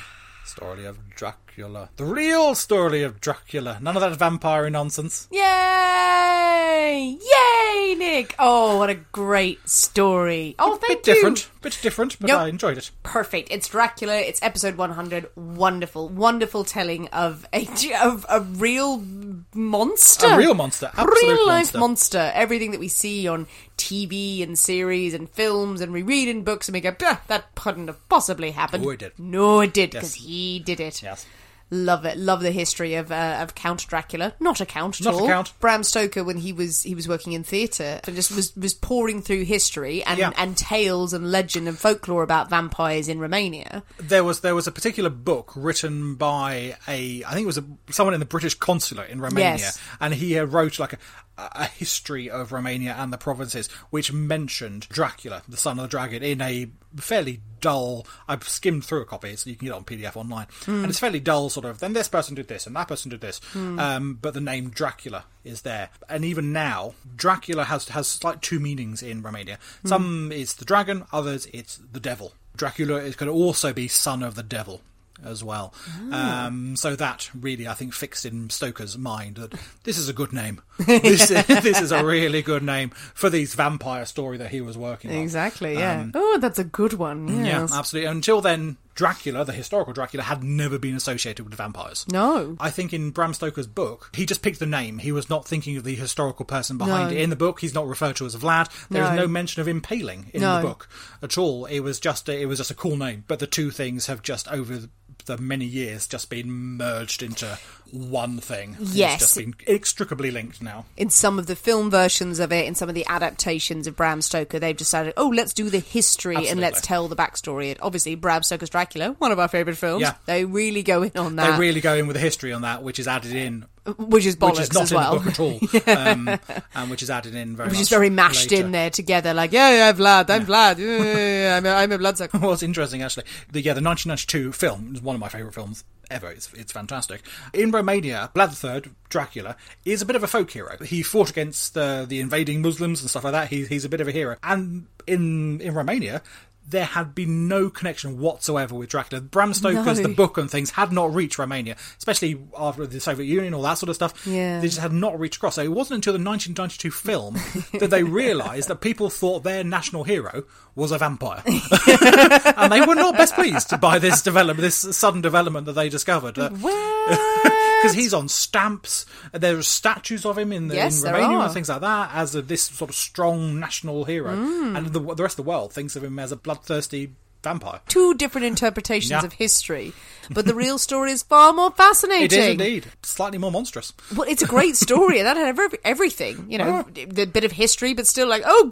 [SPEAKER 2] Story of Dracula. The real story of Dracula. None of that vampire nonsense.
[SPEAKER 1] Yay! Yay, Nick! Nick. Oh, what a great story. Oh, thank you.
[SPEAKER 2] Bit different, but
[SPEAKER 1] Yep.
[SPEAKER 2] I enjoyed it.
[SPEAKER 1] Perfect. It's Dracula. It's episode 100. Wonderful telling of a real monster.
[SPEAKER 2] A real monster. Absolute
[SPEAKER 1] Real life monster. Everything that we see on TV and series and films and we read in books and we go, that couldn't have possibly happened.
[SPEAKER 2] Oh, it did.
[SPEAKER 1] No, it did, because
[SPEAKER 2] Yes.
[SPEAKER 1] he did it.
[SPEAKER 2] Yes.
[SPEAKER 1] Love it. Love the history of Count Dracula. Not a count at
[SPEAKER 2] Not a
[SPEAKER 1] all.
[SPEAKER 2] count.
[SPEAKER 1] Bram Stoker, when he was working in theatre, and just was pouring through history and tales and legend and folklore about vampires in Romania.
[SPEAKER 2] There was a particular book written by I think it was someone in the British consulate in Romania,
[SPEAKER 1] Yes.
[SPEAKER 2] and he wrote like a history of Romania and the provinces, which mentioned Dracula, the son of the dragon, in a fairly dull. I've skimmed through a copy, so you can get it on PDF online, and it's fairly dull sort of. Then this person did this, and that person did this, but the name Dracula is there, and even now, Dracula has like two meanings in Romania. Some it's the dragon, others it's the devil. Dracula can also be son of the devil as well. So that really, I think, fixed in Stoker's mind that this is a good name. This is a really good name for this vampire story that he was working on.
[SPEAKER 1] Exactly, yeah. Oh, that's a good one.
[SPEAKER 2] Yeah,
[SPEAKER 1] Yes.
[SPEAKER 2] absolutely. Until then, Dracula, the historical Dracula, had never been associated with vampires.
[SPEAKER 1] No.
[SPEAKER 2] I think in Bram Stoker's book, he just picked the name. He was not thinking of the historical person behind it. In the book, he's not referred to as Vlad. There is no mention of impaling in the book at all. It was just a cool name. But the two things have just over the many years just been merged into one thing.
[SPEAKER 1] Yes.
[SPEAKER 2] It's just been inextricably linked now.
[SPEAKER 1] In some of the film versions of it, in some of the adaptations of Bram Stoker, they've decided, let's do the history and let's tell the backstory. And obviously, Bram Stoker's Dracula, one of our favourite films, they really go in on that.
[SPEAKER 2] They really go in with the history on that, which is added in.
[SPEAKER 1] Which is bollocks
[SPEAKER 2] which is not
[SPEAKER 1] as well.
[SPEAKER 2] in the book at all, and which is added in very
[SPEAKER 1] Which
[SPEAKER 2] much
[SPEAKER 1] is very mashed
[SPEAKER 2] later.
[SPEAKER 1] in there together, like, Vlad, I'm Vlad, I'm a bloodsucker.
[SPEAKER 2] Well, it's interesting, actually. The 1992 film is one of my favourite films ever. It's fantastic. In Romania, Vlad III, Dracula, is a bit of a folk hero. He fought against the invading Muslims and stuff like that. He's a bit of a hero. And in Romania, there had been no connection whatsoever with Dracula. Bram Stoker's The Book and things had not reached Romania, especially after the Soviet Union, all that sort of stuff.
[SPEAKER 1] Yeah.
[SPEAKER 2] They just had not reached across. So it wasn't until the 1992 film that they realised that people thought their national hero was a vampire. And they were not best pleased by this sudden development that they discovered. Because he's on stamps. There are statues of him in Romania and things like that as this sort of strong national hero. And the rest of the world thinks of him as a bloodthirsty vampire.
[SPEAKER 1] Two different interpretations of history. But the real story is far more fascinating.
[SPEAKER 2] It is indeed. Slightly more monstrous.
[SPEAKER 1] Well, it's a great story. And that had everything. You know, the bit of history, but still like, oh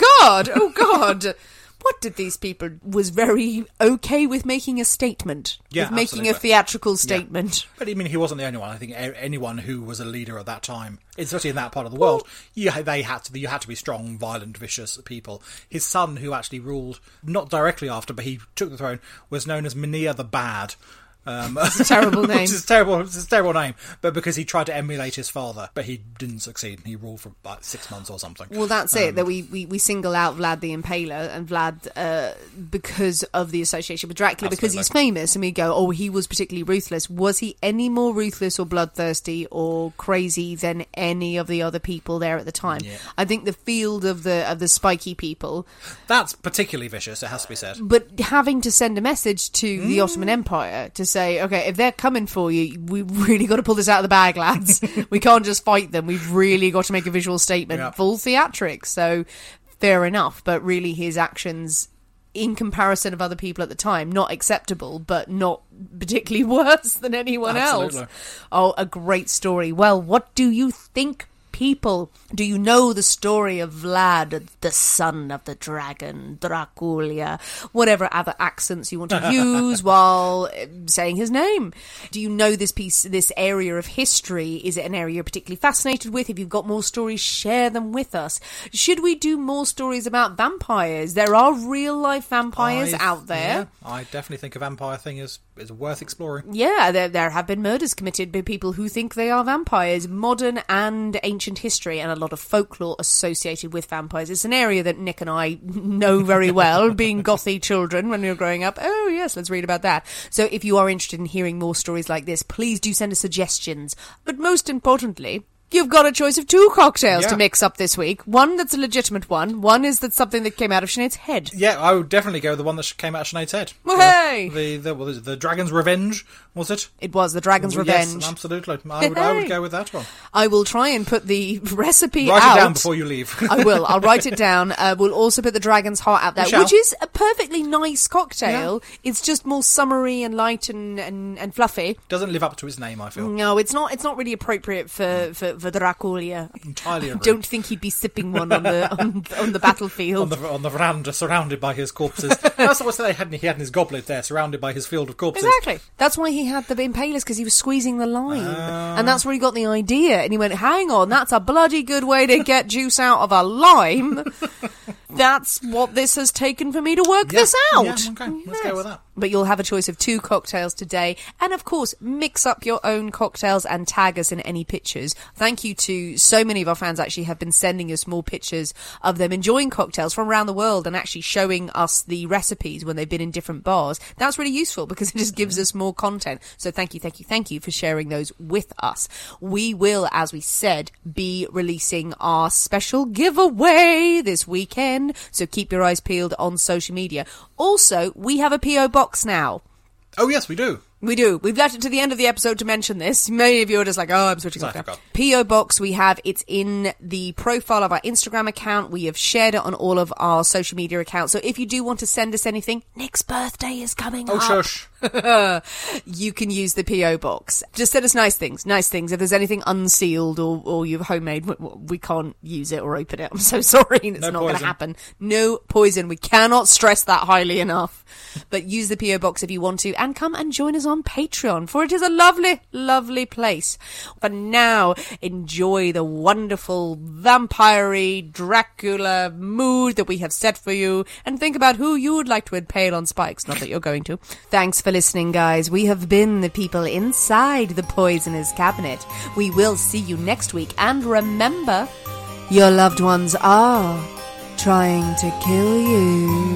[SPEAKER 1] God. What did these people was very okay with making a statement, with making
[SPEAKER 2] absolutely.
[SPEAKER 1] a theatrical statement.
[SPEAKER 2] Yeah. But I mean, he wasn't the only one. I think anyone who was a leader at that time, especially in that part of the world, you had to be strong, violent, vicious people. His son, who actually ruled not directly after, but he took the throne, was known as Mania the Bad.
[SPEAKER 1] It's a terrible name.
[SPEAKER 2] It's a terrible name, but because he tried to emulate his father, but he didn't succeed. He ruled for like 6 months or something.
[SPEAKER 1] Well, that's it. That we single out Vlad the Impaler and Vlad because of the association with Dracula, because he's famous, and we go, he was particularly ruthless. Was he any more ruthless or bloodthirsty or crazy than any of the other people there at the time? Yeah. I think the field of the spiky people,
[SPEAKER 2] that's particularly vicious. It has to be said.
[SPEAKER 1] But having to send a message to the Ottoman Empire to say, okay, if they're coming for you, we've really got to pull this out of the bag, lads. We can't just fight them. We've really got to make a visual statement. Full theatrics. So fair enough. But really his actions, in comparison of other people at the time, not acceptable, but not particularly worse than anyone else. Oh, a great story. Well, what do you think, people? Do you know the story of Vlad, the son of the dragon, Dracula, whatever other accents you want to use while saying his name? Do you know this area of history? Is it an area you're particularly fascinated with? If you've got more stories, share them with us. Should we do more stories about vampires? There are real life vampires out there.
[SPEAKER 2] Yeah, I definitely think a vampire thing is worth exploring.
[SPEAKER 1] Yeah, there have been murders committed by people who think they are vampires, modern and ancient history, and a lot of folklore associated with vampires. It's an area that Nick and I know very well, being gothy children when we were growing up. Oh yes, let's read about that. So if you are interested in hearing more stories like this, please do send us suggestions. But most importantly, you've got a choice of 2 cocktails
[SPEAKER 2] Yeah.
[SPEAKER 1] to mix up this week. One that's a legitimate one. One is that's something that came out of Sinead's head.
[SPEAKER 2] Yeah, I would definitely go with the one that came out of Sinead's head.
[SPEAKER 1] Well, hey!
[SPEAKER 2] The Dragon's Revenge, was it?
[SPEAKER 1] It was the Dragon's Revenge.
[SPEAKER 2] Yes, absolutely. I would go with that one.
[SPEAKER 1] I will try and put the recipe
[SPEAKER 2] Write
[SPEAKER 1] out.
[SPEAKER 2] it down before you leave.
[SPEAKER 1] I will. I'll write it down. We'll also put the Dragon's Heart out there,
[SPEAKER 2] We shall.
[SPEAKER 1] which is a perfectly nice cocktail. Yeah. It's just more summery and light and fluffy.
[SPEAKER 2] Doesn't live up to its name, I feel.
[SPEAKER 1] No, it's not. It's not really appropriate for Draculia.
[SPEAKER 2] Entirely agree.
[SPEAKER 1] I don't think he'd be sipping one on the battlefield.
[SPEAKER 2] on the veranda, surrounded by his corpses. That's what he had in his goblet there, surrounded by his field of corpses.
[SPEAKER 1] Exactly. That's why he had the Impalers, because he was squeezing the lime. And that's where he got the idea. And he went, hang on, that's a bloody good way to get juice out of a lime. That's what this has taken for me to work this out.
[SPEAKER 2] Yeah, okay. Let's go with that.
[SPEAKER 1] But you'll have a choice of 2 cocktails today. And of course, mix up your own cocktails and tag us in any pictures. Thank you to so many of our fans actually have been sending us more pictures of them enjoying cocktails from around the world and actually showing us the recipes when they've been in different bars. That's really useful because it just gives us more content. So thank you for sharing those with us. We will, as we said, be releasing our special giveaway this weekend. So keep your eyes peeled on social media. Also, we have a P.O. box now.
[SPEAKER 2] Oh, yes, we do.
[SPEAKER 1] We do. We've left it to the end of the episode to mention this. Many of you are just like, oh, I'm switching off now.
[SPEAKER 2] forgot.
[SPEAKER 1] P.O. Box we have, it's in the profile of our Instagram account. We have shared it on all of our social media accounts. So if you do want to send us anything, Nick's birthday is coming up.
[SPEAKER 2] Oh, shush.
[SPEAKER 1] You can use the P.O. Box. Just send us nice things. If there's anything unsealed or you've homemade, we can't use it or open it. I'm so sorry. It's not going to happen. No poison. We cannot stress that highly enough. But use the P.O. Box if you want to, and come and join us on Patreon, for it is a lovely, lovely place. But now, enjoy the wonderful vampire-y Dracula mood that we have set for you, and think about who you would like to impale on spikes. Not that you're going to. Thanks for listening, guys. We have been the people inside the Poisoner's Cabinet. We will see you next week, and remember, your loved ones are trying to kill you.